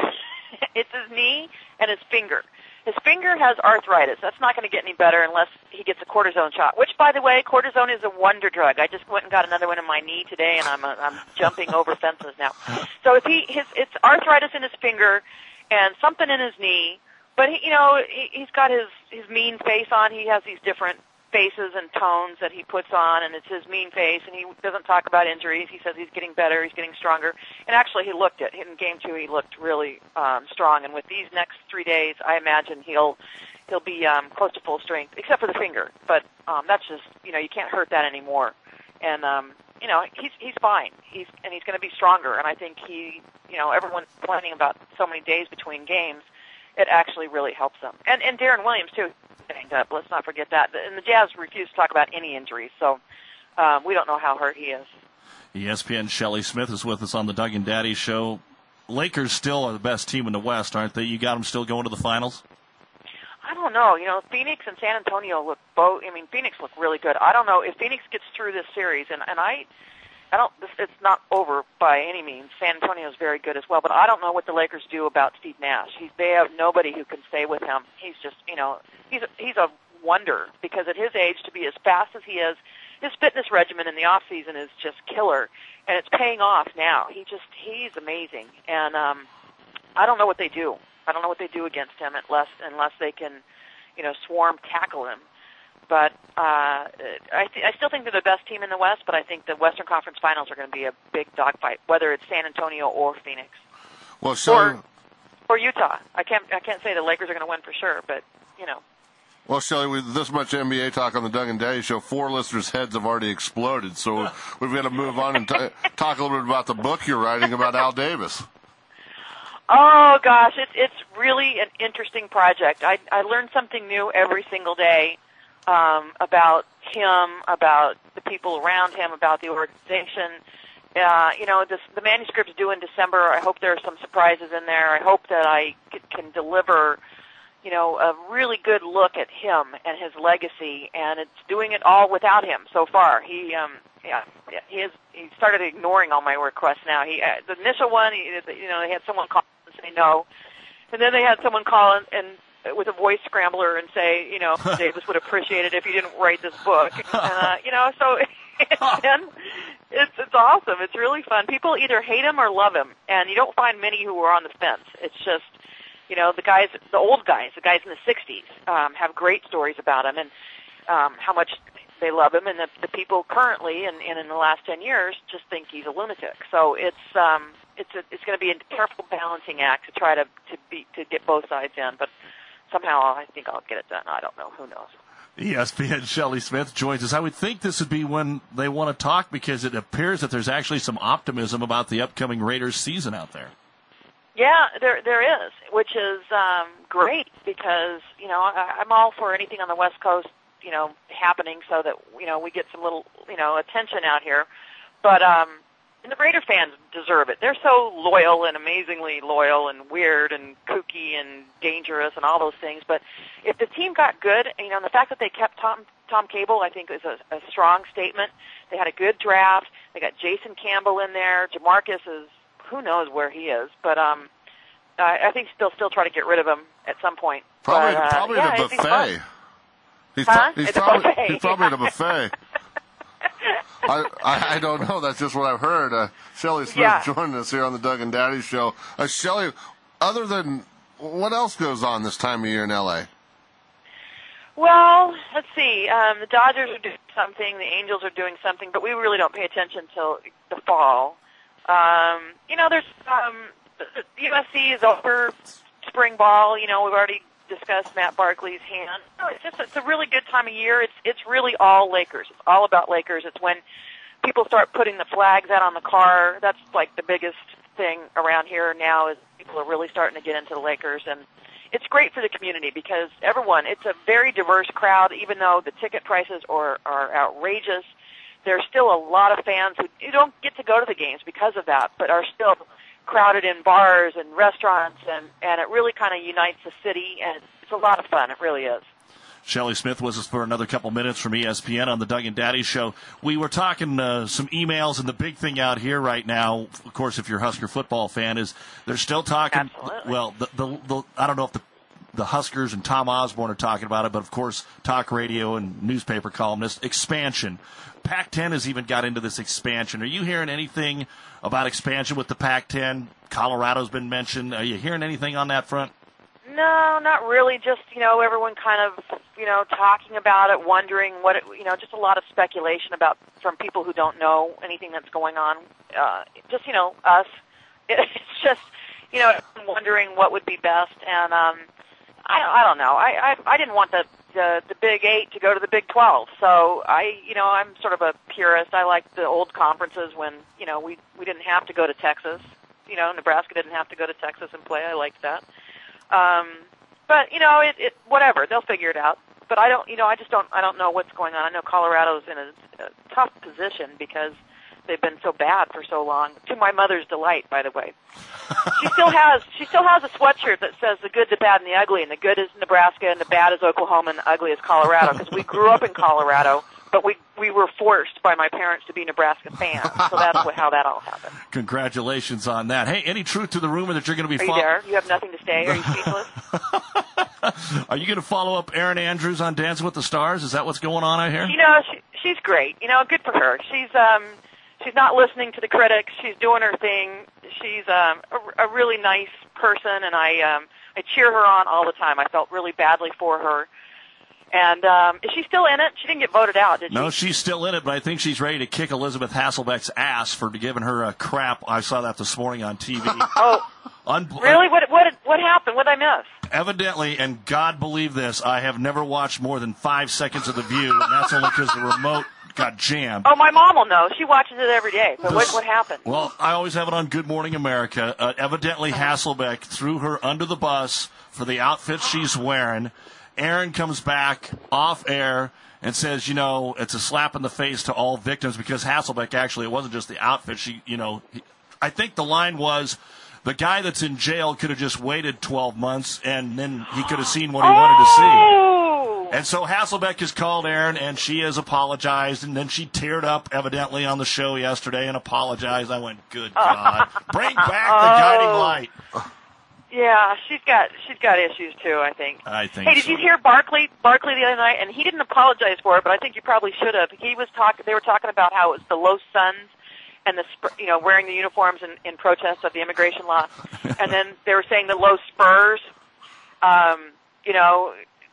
It's his knee and his finger. His finger has arthritis. That's not going to get any better unless he gets a cortisone shot, which, by the way, cortisone is a wonder drug. I just went and got another one in my knee today, and I'm, uh, I'm jumping over fences now. So if he, his, it's arthritis in his finger and something in his knee, but, he, you know, he, he's got his, his mean face on. He has these different faces and tones that he puts on, and it's his mean face, and he doesn't talk about injuries. He says he's getting better, he's getting stronger. And actually, he looked it. In game two, he looked really um, strong. And with these next three days, I imagine he'll he'll be um, close to full strength, except for the finger. But um, that's just, you know, you can't hurt that anymore. And, um, you know, he's he's fine. He's and he's going to be stronger. And I think he, you know, everyone's complaining about so many days between games. It actually really helps them. And and Darren Williams, too. Up. Let's not forget that. And the Jazz refuse to talk about any injuries, so um, we don't know how hurt he is. E S P N Shelley Smith is with us on the Doug and Daddy Show. Lakers still are the best team in the West, aren't they? You got them still going to the finals? I don't know. You know, Phoenix and San Antonio look both. I mean, Phoenix look really good. I don't know if Phoenix gets through this series, and and I. I don't. It's not over by any means. San Antonio is very good as well, but I don't know what the Lakers do about Steve Nash. He's they have nobody who can stay with him. He's just, you know, he's a, he's a wonder because at his age to be as fast as he is, his fitness regimen in the off season is just killer, and it's paying off now. He just he's amazing, and um, I don't know what they do. I don't know what they do against him unless unless they can, you know, swarm tackle him. But uh, I, th- I still think they're the best team in the West, but I think the Western Conference Finals are going to be a big dogfight, whether it's San Antonio or Phoenix. Well, so, or, or Utah. I can't I can't say the Lakers are going to win for sure, but, you know. Well, Shelley, with this much N B A talk on the Doug and Daddy Show, four listeners' heads have already exploded, so we've got to move on and t- talk a little bit about the book you're writing about Al Davis. Oh, gosh, it's, it's really an interesting project. I, I learn something new every single day. Um, about him, about the people around him, about the organization. Uh, you know, this, the manuscript's due in December. I hope there are some surprises in there. I hope that I c- can deliver, you know, a really good look at him and his legacy. And it's doing it all without him so far. He, um, yeah, he has. He started ignoring all my requests now. He, uh, the initial one, he, you know, they had someone call and say no, and then they had someone call and. and with a voice scrambler and say, you know, Davis would appreciate it if you didn't write this book. Uh, you know, so it's been, it's, it's awesome. It's really fun. People either hate him or love him, and you don't find many who are on the fence. It's just, you know, the guys, the old guys, the guys in the sixties, um, have great stories about him and um, how much they love him, and the, the people currently and, and in the last ten years just think he's a lunatic. So it's um, it's a, it's going to be a careful balancing act to try to to be to get both sides in. But somehow I think I'll get it done. I don't know. Who knows? E S P N Shelley Smith joins us. I would think this would be when they want to talk because it appears that there's actually some optimism about the upcoming Raiders season out there. Yeah, there there is, which is um, great because, you know, I, I'm all for anything on the West Coast, you know, happening so that, you know, we get some little, you know, attention out here. But um, and the Raider fans deserve it. They're so loyal and amazingly loyal and weird and kooky and dangerous and all those things. But if the team got good, you know, and the fact that they kept Tom Tom Cable, I think, is a, a strong statement. They had a good draft. They got Jason Campbell in there. Jamarcus is, who knows where he is, but um, I, I think they'll still try to get rid of him at some point. Probably, but, uh, probably yeah, at a buffet. He's, huh? he's, It's a probably, buffet. he's probably at a buffet. I, I I don't know. That's just what I've heard. Uh, Shelley Smith Yeah. joining us here on the Doug and Daddy Show. Uh, Shelley, other than what else goes on this time of year in L A? Well, let's see. Um, the Dodgers are doing something. The Angels are doing something, but we really don't pay attention until the fall. Um, you know, there's um, the U S C is over spring ball. You know, we've already discussed Matt Barkley's hand. No, it's just it's a really good time of year. It's it's really all Lakers. It's all about Lakers. It's when people start putting the flags out on the car. That's like the biggest thing around here now is people are really starting to get into the Lakers, and it's great for the community because everyone. It's a very diverse crowd. Even though the ticket prices are are outrageous, there's still a lot of fans who you don't get to go to the games because of that, but are still crowded in bars and restaurants, and, and it really kind of unites the city, and it's a lot of fun. It really is. Shelley Smith was us for another couple minutes from E S P N on the Doug and Daddy Show. We were talking uh, some emails, and the big thing out here right now, of course, if you're a Husker football fan, is they're still talking. Absolutely. Well, the, the, the I don't know if the the Huskers and Tom Osborne are talking about it, but of course, talk radio and newspaper columnists, expansion. Pac ten has even got into this expansion. Are you hearing anything about expansion with the Pac ten? Colorado's been mentioned. Are you hearing anything on that front? No, not really. Just, you know, everyone kind of, you know, talking about it, wondering what it, you know, just a lot of speculation about from people who don't know anything that's going on. Uh, just, you know, us. It's just, you know, wondering what would be best. And um, I, I don't know. I, I, I didn't want the, the the Big Eight to go to the Big Twelve. So I, you know, I'm sort of a purist. I like the old conferences when, you know, we we didn't have to go to Texas. You know, Nebraska didn't have to go to Texas and play. I liked that. Um, but you know, it, it whatever. They'll figure it out. But I don't, you know, I just don't. I don't know what's going on. I know Colorado's in a, a tough position because they've been so bad for so long. To my mother's delight, by the way. She still has she still has a sweatshirt that says the good, the bad, and the ugly. And the good is Nebraska, and the bad is Oklahoma, and the ugly is Colorado. Because we grew up in Colorado, but we we were forced by my parents to be Nebraska fans. So that's what, how that all happened. Congratulations on that. Hey, any truth to the rumor that you're going to be? Are you fo- there? You have nothing to say? Are you speechless? Are you going to follow up Erin Andrews on Dancing with the Stars? Is that what's going on out here? You know, she, she's great. You know, good for her. She's um. She's not listening to the critics. She's doing her thing. She's um, a, a really nice person, and I um, I cheer her on all the time. I felt really badly for her. And um, is she still in it? She didn't get voted out, did she? No, she's still in it, but I think she's ready to kick Elizabeth Hasselbeck's ass for giving her a crap. I saw that this morning on T V. Oh, Un- really? What what what happened? What did I miss? Evidently, and God believe this, I have never watched more than five seconds of The View, and that's only because the remote got jammed. Oh, my mom will know. She watches it every day. But what, what happened? Well, I always have it on Good Morning America. Uh, evidently, Hasselbeck threw her under the bus for the outfit she's wearing. Erin comes back off air and says, you know, it's a slap in the face to all victims because Hasselbeck actually, it wasn't just the outfit. She, you know, he, I think the line was, the guy that's in jail could have just waited twelve months and then he could have seen what he oh! wanted to see. And so Hasselbeck has called Erin, and she has apologized, and then she teared up, evidently, on the show yesterday and apologized. I went, good God. Bring back the guiding light. Yeah, she's got she's got issues, too, I think. I think Hey, did so. you hear Barkley Barkley the other night? And he didn't apologize for it, but I think you probably should have. He was talking. They were talking about how it was the low suns and the you know wearing the uniforms in, in protest of the immigration law, and then they were saying the low spurs. Um, you know.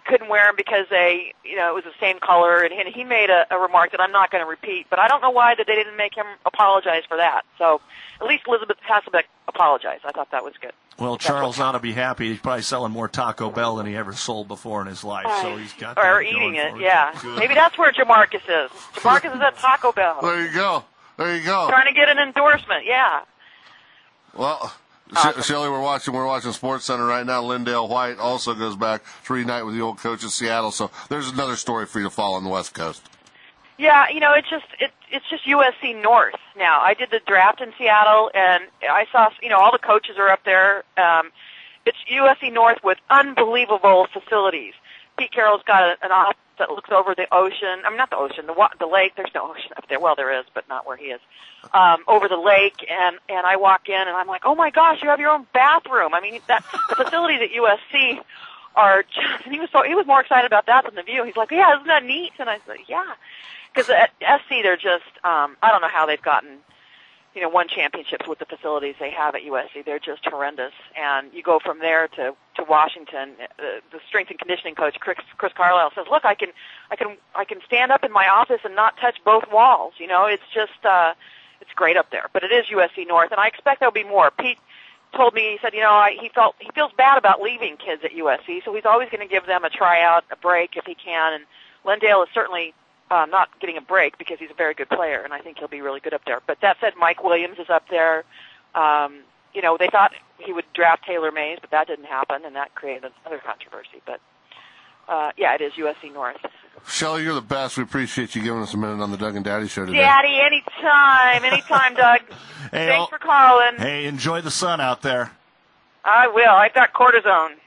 couldn't wear them because they, you know, it was the same color, and he made a, a remark that I'm not going to repeat, but I don't know why that they didn't make him apologize for that. So at least Elizabeth Hasselbeck apologized. I thought that was good. Well, Charles ought to be happy. He's probably selling more Taco Bell than he ever sold before in his life, uh, so he's got Or that eating going it, for yeah. Good. Maybe that's where Jamarcus is. Jamarcus is at Taco Bell. There you go. There you go. Trying to get an endorsement, yeah. Well, Awesome. Shelley, we're watching. We're watching Sports Center right now. Lindale White also goes back to reunite with the old coach of Seattle. So there's another story for you to follow on the West Coast. Yeah, you know, it's just it, it's just U S C North now. I did the draft in Seattle, and I saw, you know, all the coaches are up there. Um, it's U S C North with unbelievable facilities. Pete Carroll's got a, an office that looks over the ocean. I mean, not the ocean, the wa- the lake. There's no ocean up there. Well, there is, but not where he is. Um, over the lake, and and I walk in, and I'm like, oh my gosh, you have your own bathroom. I mean, that the facilities at U S C are just. And he was so he was more excited about that than the view. He's like, yeah, isn't that neat? And I said, yeah, because at S C they're just. Um, I don't know how they've gotten, you know, won championships with the facilities they have at U S C. They're just horrendous. And you go from there to, to Washington. Uh, the strength and conditioning coach, Chris, Chris Carlisle, says, look, I can, I can, I can stand up in my office and not touch both walls. You know, it's just, uh, it's great up there. But it is U S C North, and I expect there'll be more. Pete told me, he said, you know, I, he felt, he feels bad about leaving kids at U S C, so he's always going to give them a tryout, a break if he can. And Lindale is certainly Uh, not getting a break because he's a very good player, and I think he'll be really good up there. But that said, Mike Williams is up there. Um, you know, they thought he would draft Taylor Mays, but that didn't happen, and that created another controversy. But, uh, yeah, it is U S C North. Shelley, you're the best. We appreciate you giving us a minute on the Doug and Daddy Show today. Daddy, anytime, anytime, Doug. Hey, Thanks I'll, for calling. Hey, enjoy the sun out there. I will. I've got cortisone.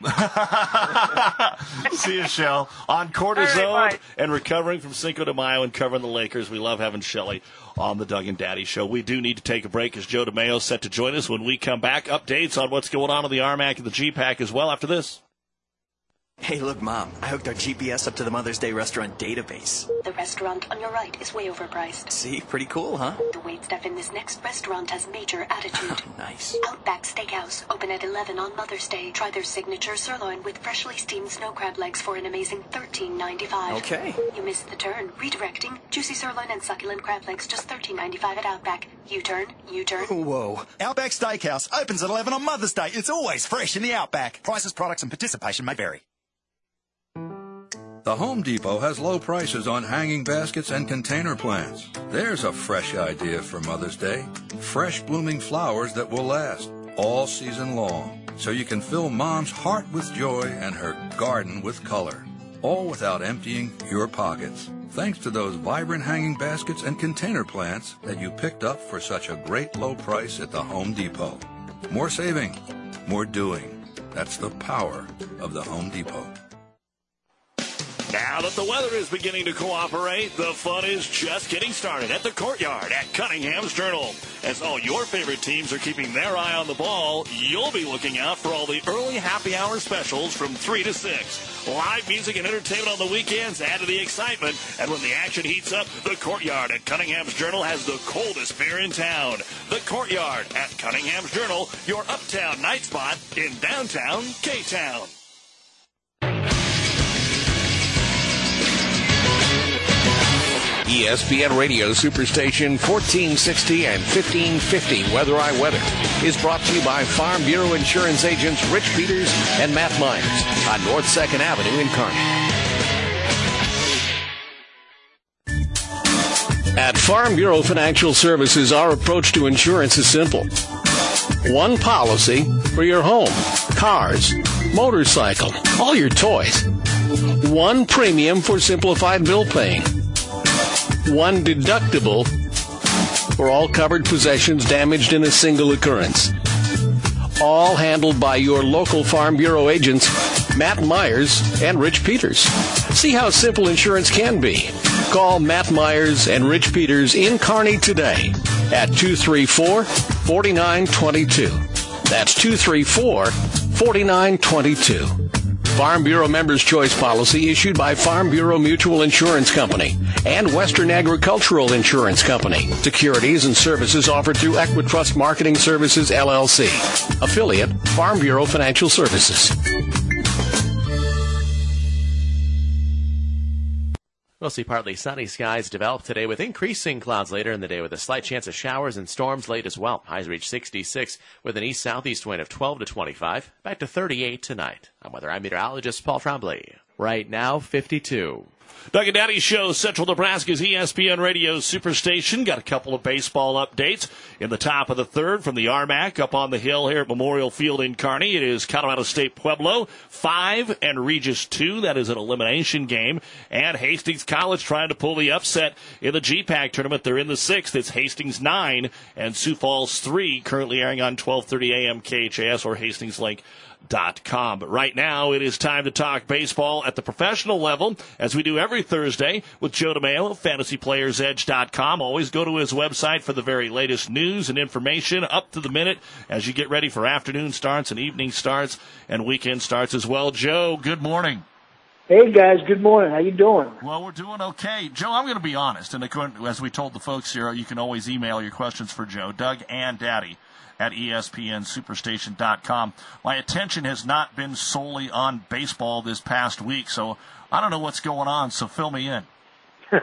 See you, Shell. On cortisone right, and recovering from Cinco de Mayo and covering the Lakers. We love having Shelley on the Doug and Daddy Show. We do need to take a break as Joe DeMayo is set to join us. When we come back, updates on what's going on in the R MAC and the G PAC as well after this. Hey, look, Mom. I hooked our G P S up to the Mother's Day restaurant database. The restaurant on your right is way overpriced. See? Pretty cool, huh? The waitstaff in this next restaurant has major attitude. Nice. Outback Steakhouse, open at eleven on Mother's Day. Try their signature sirloin with freshly steamed snow crab legs for an amazing thirteen ninety-five. Okay. You missed the turn. Redirecting. Juicy sirloin and succulent crab legs, just thirteen ninety-five at Outback. U-turn, U-turn. Whoa. Outback Steakhouse opens at eleven on Mother's Day. It's always fresh in the Outback. Prices, products, and participation may vary. The Home Depot has low prices on hanging baskets and container plants. There's a fresh idea for Mother's Day. Fresh blooming flowers that will last all season long, so you can fill Mom's heart with joy and her garden with color, all without emptying your pockets. Thanks to those vibrant hanging baskets and container plants that you picked up for such a great low price at the Home Depot. More saving, more doing. That's the power of the Home Depot. Now that the weather is beginning to cooperate, the fun is just getting started at the Courtyard at Cunningham's Journal. As all your favorite teams are keeping their eye on the ball, you'll be looking out for all the early happy hour specials from three to six. Live music and entertainment on the weekends add to the excitement. And when the action heats up, the Courtyard at Cunningham's Journal has the coldest beer in town. The Courtyard at Cunningham's Journal, your uptown night spot in downtown K-Town. E S P N Radio Superstation fourteen sixty and fifteen fifty Weather I Weather is brought to you by Farm Bureau Insurance agents Rich Peters and Matt Myers on North second Avenue in Kearney. At Farm Bureau Financial Services, our approach to insurance is simple. One policy for your home, cars, motorcycle, all your toys. One premium for simplified bill paying. One deductible for all covered possessions damaged in a single occurrence. All handled by your local Farm Bureau agents, Matt Myers and Rich Peters. See how simple insurance can be. Call Matt Myers and Rich Peters in Kearney today at two three four, four nine two two. That's two three four, four nine two two. Farm Bureau Members' Choice Policy issued by Farm Bureau Mutual Insurance Company and Western Agricultural Insurance Company. Securities and services offered through Equitrust Marketing Services, L L C. Affiliate, Farm Bureau Financial Services. We'll see partly sunny skies develop today with increasing clouds later in the day with a slight chance of showers and storms late as well. Highs reach sixty-six with an east-southeast wind of twelve to twenty-five. Back to thirty-eight tonight. I'm weather I'm meteorologist Paul Trombley. Right now, fifty-two. Doug and Daddy Show, Central Nebraska's E S P N Radio Superstation. Got a couple of baseball updates. In the top of the third from the R M A C up on the hill here at Memorial Field in Kearney. It is Colorado State Pueblo five and Regis two. That is an elimination game. And Hastings College trying to pull the upset in the G PAC tournament. They're in the sixth. It's Hastings nine and Sioux Falls three. Currently airing on twelve thirty a.m. K H A S or Hastings Link. Dot com. But right now, it is time to talk baseball at the professional level, as we do every Thursday with Joe DeMeo of fantasy players edge dot com. Always go to his website for the very latest news and information up to the minute as you get ready for afternoon starts and evening starts and weekend starts as well. Joe, good morning. Hey, guys. Good morning. How you doing? Well, we're doing okay. Joe, I'm going to be honest, and as we told the folks here, you can always email your questions for Joe, Doug and Daddy, at E S P N superstation dot com. My attention has not been solely on baseball this past week, so I don't know what's going on, so fill me in. uh,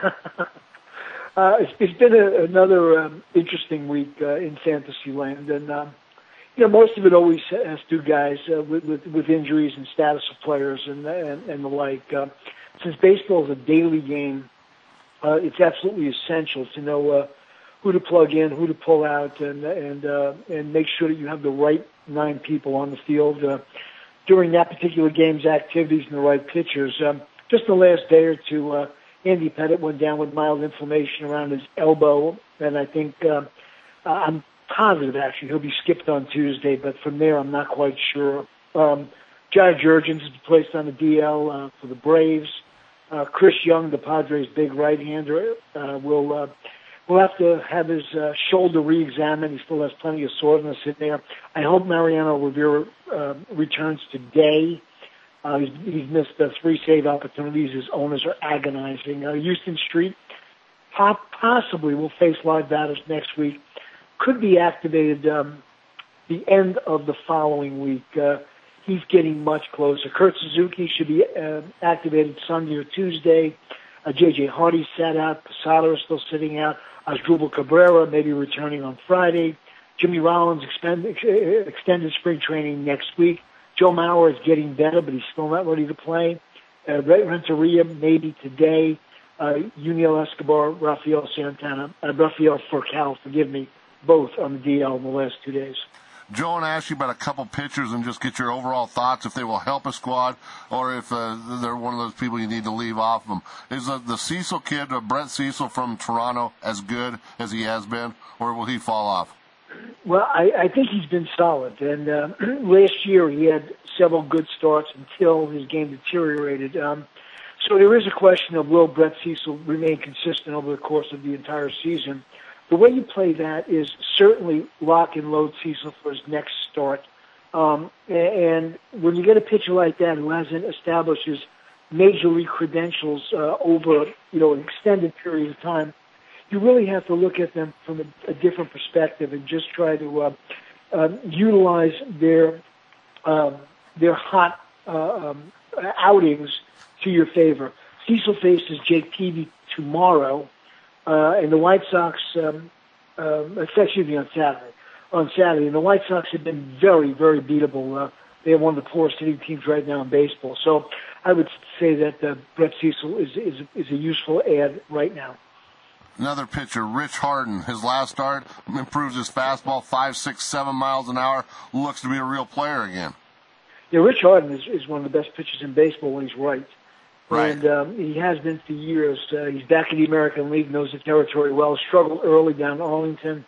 it's, it's been a, another um, interesting week uh, in fantasy land, and um, you know, most of it always has to do, guys, uh, with, with, with injuries and status of players and, and, and the like. Uh, since baseball is a daily game, uh, it's absolutely essential to know uh, who to plug in, who to pull out, and and uh, and make sure that you have the right nine people on the field uh, during that particular game's activities and the right pitchers. Um, just the last day or two, uh, Andy Pettit went down with mild inflammation around his elbow, and I think uh, I'm positive actually he'll be skipped on Tuesday, but from there I'm not quite sure. Um, Jared Jurgens is placed on the D L uh, for the Braves. Uh, Chris Young, the Padres' big right-hander, uh, will. Uh, We'll have to have his uh, shoulder re-examined. He still has plenty of soreness in there. I hope Mariano Rivera uh, returns today. Uh, he's, he's missed uh, three save opportunities. His owners are agonizing. Uh, Houston Street pop, possibly will face live batters next week. Could be activated um, the end of the following week. Uh, he's getting much closer. Kurt Suzuki should be uh, activated Sunday or Tuesday. Uh, J J Hardy sat out. Posada is still sitting out. Asdrubal Cabrera may be returning on Friday. Jimmy Rollins expend, extended spring training next week. Joe Mauer is getting better, but he's still not ready to play. Uh, Renteria maybe today. Uh, Yuniel Escobar, Rafael Santana, uh, Rafael Furcal, forgive me, both on the D L in the last two days. Joe, I want to ask you about a couple pitchers and just get your overall thoughts if they will help a squad or if uh, they're one of those people you need to leave off of them. Is uh, the Cecil kid, uh, Brett Cecil from Toronto, as good as he has been, or will he fall off? Well, I, I think he's been solid. And uh, last year he had several good starts until his game deteriorated. Um, so there is a question of will Brett Cecil remain consistent over the course of the entire season. The way you play that is certainly lock and load Cecil for his next start. Um, and when you get a pitcher like that who hasn't established his major league credentials uh, over you know an extended period of time, you really have to look at them from a, a different perspective and just try to uh, um, utilize their um, their hot uh, um, outings to your favor. Cecil faces Jake Peavy tomorrow. Uh, and the White Sox, um, um, excuse me, on Saturday. On Saturday, and the White Sox have been very, very beatable. Uh, they are one of the poorest hitting teams right now in baseball. So I would say that uh, Brett Cecil is, is is a useful add right now. Another pitcher, Rich Harden. His last start improves his fastball five, six, seven miles an hour. Looks to be a real player again. Yeah, Rich Harden is, is one of the best pitchers in baseball when he's right. Right. And um, he has been for years. Uh, he's back in the American League, knows the territory well, struggled early down in Arlington.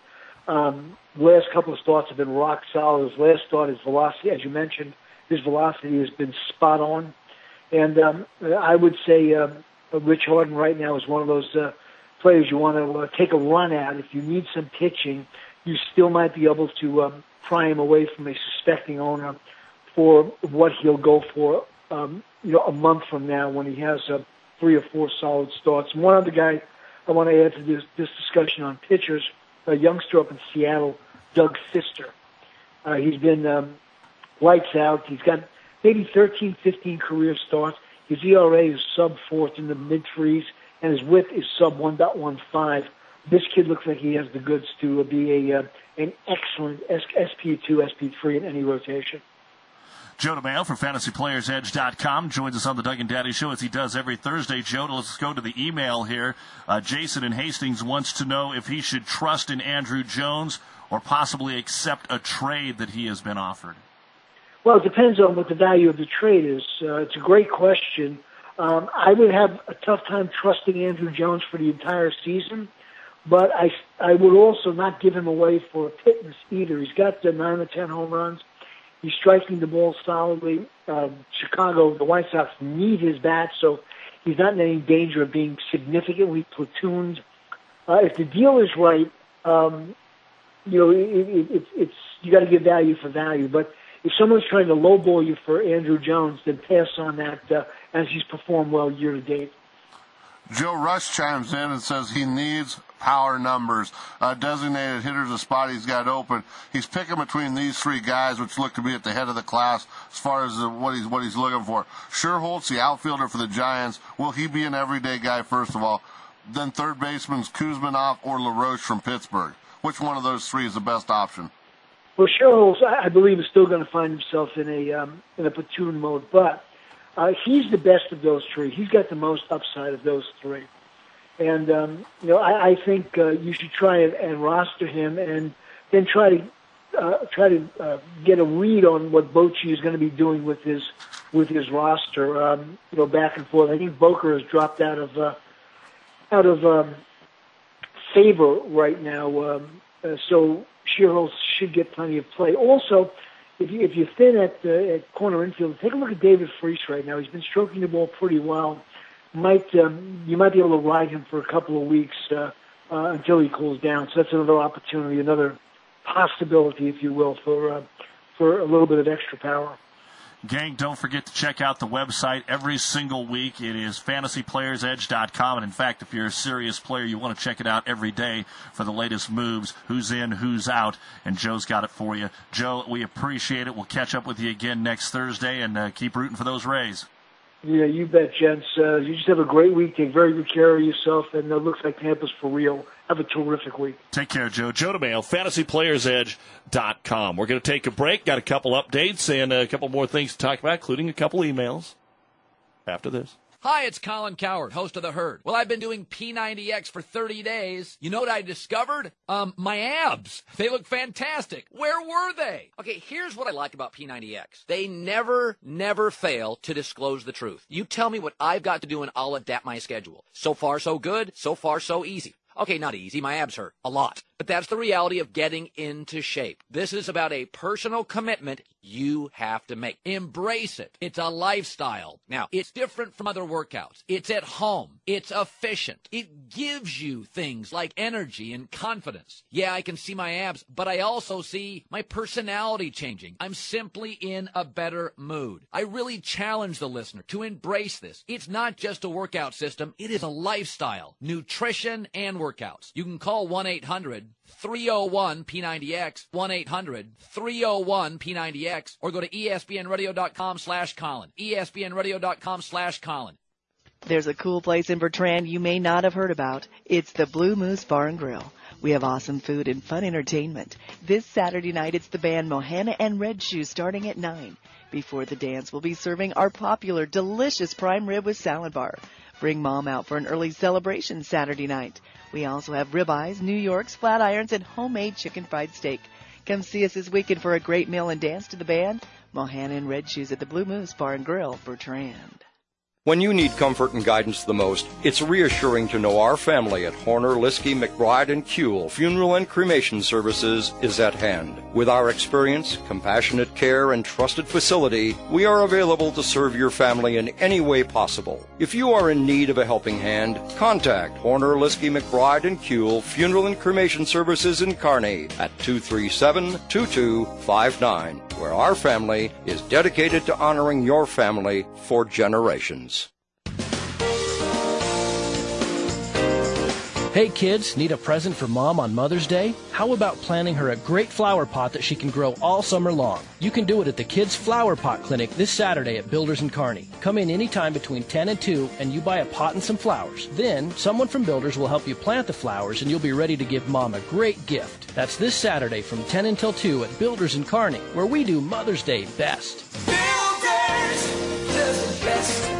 Um, last couple of starts have been rock solid. His last start, his velocity, as you mentioned, his velocity has been spot on. And um, I would say uh, Rich Harden right now is one of those uh, players you want to uh, take a run at. If you need some pitching, you still might be able to um, pry him away from a suspecting owner for what he'll go for Um, you know, a month from now when he has uh, three or four solid starts. And one other guy I want to add to this, this discussion on pitchers, a youngster up in Seattle, Doug Fister. Uh, he's been um, lights out. He's got maybe thirteen, fifteen career starts. His E R A is sub-fourth in the mid-threes. and his width is sub one point one five. This kid looks like he has the goods to be a uh, an excellent S P two, S P three in any rotation. Joe DeMaio from Fantasy Players Edge dot com joins us on the Doug and Daddy Show as he does every Thursday. Joe, let's go to the email here. Uh, Jason in Hastings wants to know if he should trust in Andrew Jones or possibly accept a trade that he has been offered. Well, it depends on what the value of the trade is. Uh, it's a great question. Um, I would have a tough time trusting Andrew Jones for the entire season, but I, I would also not give him away for a pittance either. He's got the nine or ten home runs. He's striking the ball solidly. Uh, Chicago, the White Sox need his bat, so he's not in any danger of being significantly platooned. Uh, if the deal is right, um, you know, it, it, it, it's you got to give value for value. But if someone's trying to lowball you for Andrew Jones, then pass on that uh, as he's performed well year to date. Joe Rush chimes in and says he needs power numbers. Uh, designated hitter's a spot he's got open. He's picking between these three guys, which look to be at the head of the class as far as uh, what he's what he's looking for. Scherholtz, the outfielder for the Giants, will he be an everyday guy, first of all? Then third baseman's Kuzminoff or LaRoche from Pittsburgh. Which one of those three is the best option? Well, Scherholtz, I, I believe, is still going to find himself in a um, in a platoon mode, but uh, he's the best of those three. He's got the most upside of those three. And, um, you know, I, I think uh, you should try and, and roster him and then try to uh, try to uh, get a read on what Bochy is going to be doing with his with his roster, um, you know, back and forth. I think Boker has dropped out of uh, out of um, favor right now, um, uh, so Scherholtz should get plenty of play. Also, if, you, if you're thin at, uh, at corner infield, take a look at David Freese right now. He's been stroking the ball pretty well. Might um, you might be able to ride him for a couple of weeks uh, uh, until he cools down. So that's another opportunity, another possibility, if you will, for uh, for a little bit of extra power. Gang, don't forget to check out the website every single week. It is Fantasy Players Edge dot com. And, in fact, if you're a serious player, you want to check it out every day for the latest moves, who's in, who's out. And Joe's got it for you. Joe, we appreciate it. We'll catch up with you again next Thursday, and uh, keep rooting for those Rays. Yeah, you bet, gents. Uh, you just have a great week. Take very good care of yourself, and it looks like Tampa's for real. Have a terrific week. Take care, Joe. Joe DeMaio, Fantasy Players Edge dot com. We're going to take a break. Got a couple updates and a couple more things to talk about, including a couple emails after this. Hi, it's Colin Cowherd, host of The Herd. Well, I've been doing P ninety X for thirty days. You know what I discovered? Um, my abs. They look fantastic. Where were they? Okay, here's what I like about P ninety X. They never, never fail to disclose the truth. You tell me what I've got to do and I'll adapt my schedule. So far, so good. So far, so easy. Okay, not easy. My abs hurt a lot. But that's the reality of getting into shape. This is about a personal commitment you have to make. Embrace it. It's a lifestyle. Now, it's different from other workouts. It's at home. It's efficient. It gives you things like energy and confidence. Yeah, I can see my abs, but I also see my personality changing. I'm simply in a better mood. I really challenge the listener to embrace this. It's not just a workout system. It is a lifestyle, nutrition, and workouts. You can call one eight hundred three oh one P ninety X, one eight hundred three oh one P ninety X, or go to E S P N radio dot com slash Colin. E S P N radio dot com slash Colin. There's a cool place in Bertrand you may not have heard about. It's the Blue Moose Bar and Grill. We have awesome food and fun entertainment. This Saturday night, it's the band Mohana and Red Shoes starting at nine. Before the dance, we'll be serving our popular, delicious prime rib with salad bar. Bring mom out for an early celebration Saturday night. We also have ribeyes, New Yorks, flat irons, and homemade chicken fried steak. Come see us this weekend for a great meal and dance to the band. Mohana and Red Shoes at the Blue Moose Bar and Grill, Bertrand. When you need comfort and guidance the most, it's reassuring to know our family at Horner, Liskey, McBride, and Kuehl Funeral and Cremation Services is at hand. With our experience, compassionate care, and trusted facility, we are available to serve your family in any way possible. If you are in need of a helping hand, contact Horner, Liskey, McBride, and Kuehl Funeral and Cremation Services in Kearney at two three seven, two two five nine, where our family is dedicated to honoring your family for generations. Hey kids, need a present for Mom on Mother's Day? How about planning her a great flower pot that she can grow all summer long? You can do it at the Kids Flower Pot Clinic this Saturday at Builders and Kearney. Come in anytime between ten and two and you buy a pot and some flowers. Then, someone from Builders will help you plant the flowers and you'll be ready to give Mom a great gift. That's this Saturday from ten until two at Builders and Kearney, where we do Mother's Day best. Builders does the best.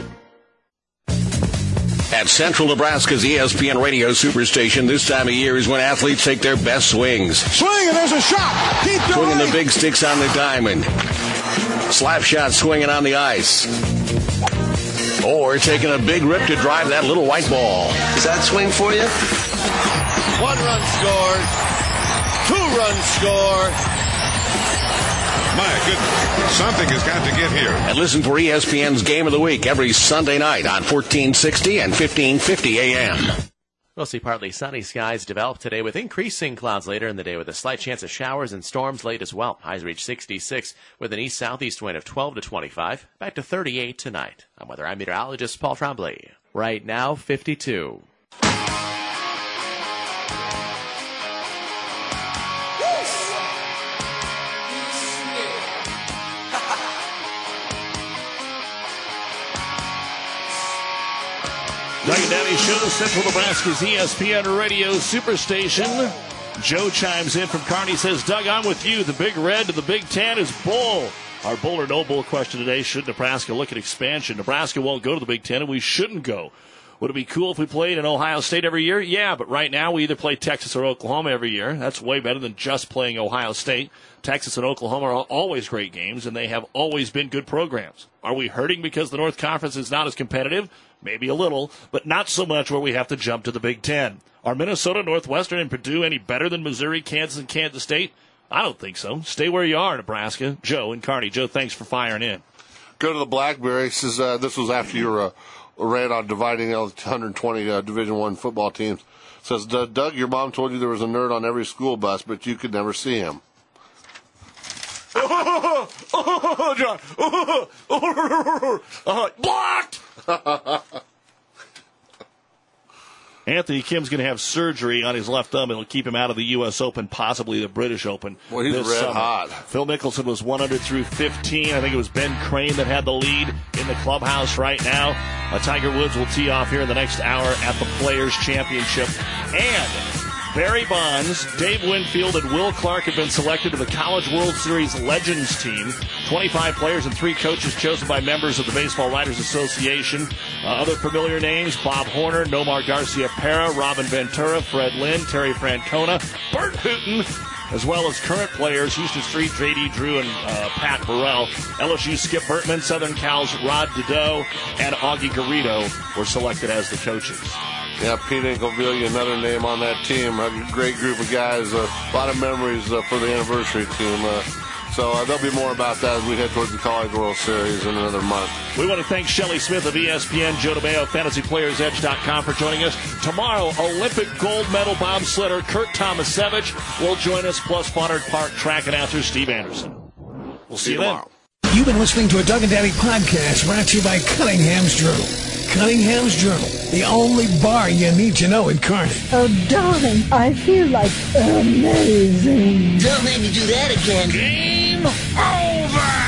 At Central Nebraska's E S P N Radio Superstation, this time of year is when athletes take their best swings. Swing, and there's a shot. Keep going. Swinging the big sticks on the diamond. Slap shot swinging on the ice. Or taking a big rip to drive that little white ball. Is that swing for you? One run scored. Two runs scored. My goodness, something has got to give here. And listen for E S P N's Game of the Week every Sunday night on fourteen sixty and fifteen fifty A M. We'll see partly sunny skies develop today with increasing clouds later in the day with a slight chance of showers and storms late as well. Highs reach sixty-six with an east-southeast wind of twelve to twenty-five. Back to thirty-eight tonight. I'm weather I'm meteorologist Paul Trombley. Right now, fifty-two. Doug and Daddy Show, Central Nebraska's E S P N Radio Superstation. Joe chimes in from Kearney, says, Doug, I'm with you. The Big Red to the Big Ten is bull. Our bull or no bull question today, should Nebraska look at expansion? Nebraska won't go to the Big Ten, and we shouldn't go. Would it be cool if we played in Ohio State every year? Yeah, but right now we either play Texas or Oklahoma every year. That's way better than just playing Ohio State. Texas and Oklahoma are always great games, and they have always been good programs. Are we hurting because the North Conference is not as competitive? Maybe a little, but not so much where we have to jump to the Big Ten. Are Minnesota, Northwestern, and Purdue any better than Missouri, Kansas, and Kansas State? I don't think so. Stay where you are, Nebraska. Joe and Kearney. Joe, thanks for firing in. Go to the Blackberry. This, is, uh, this was after your uh, rant on dividing the one hundred twenty uh, Division One football teams. It says, Doug, your mom told you there was a nerd on every school bus, but you could never see him. Oh, oh, oh, John. Oh, oh, oh, blocked! Anthony Kim's going to have surgery on his left thumb. It'll keep him out of the U S Open, possibly the British Open. Well, he's red summer. hot. Phil Mickelson was one under through fifteen. I think it was Ben Crane that had the lead in the clubhouse right now. Uh, Tiger Woods will tee off here in the next hour at the Players' Championship. And Barry Bonds, Dave Winfield, and Will Clark have been selected to the College World Series Legends team. twenty-five players and three coaches chosen by members of the Baseball Writers Association. Uh, other familiar names, Bob Horner, Nomar Garcia-Pera, Robin Ventura, Fred Lynn, Terry Francona, Bert Hooton, as well as current players, Houston Street, J D Drew, and uh, Pat Burrell. L S U Skip Bertman, Southern Cal's Rod Dedeaux, and Augie Garrido were selected as the coaches. Yeah, Pete Incaviglia, another name on that team. A great group of guys. A lot of memories uh, for the anniversary team. Uh, so uh, there'll be more about that as we head towards the College World Series in another month. We want to thank Shelley Smith of E S P N, Joe DeMeo, Fantasy Players Edge dot com for joining us. Tomorrow, Olympic gold medal bobsledder Kurt Tomasevich will join us, plus Fonard Park track announcer Steve Anderson. We'll see, see you tomorrow. Then. You've been listening to a Doug and Daddy podcast brought to you by Cunningham's Journal. Cunningham's Journal, the only bar you need to know in Kearney. Oh, darling, I feel like amazing. Don't make me do that again. Game over!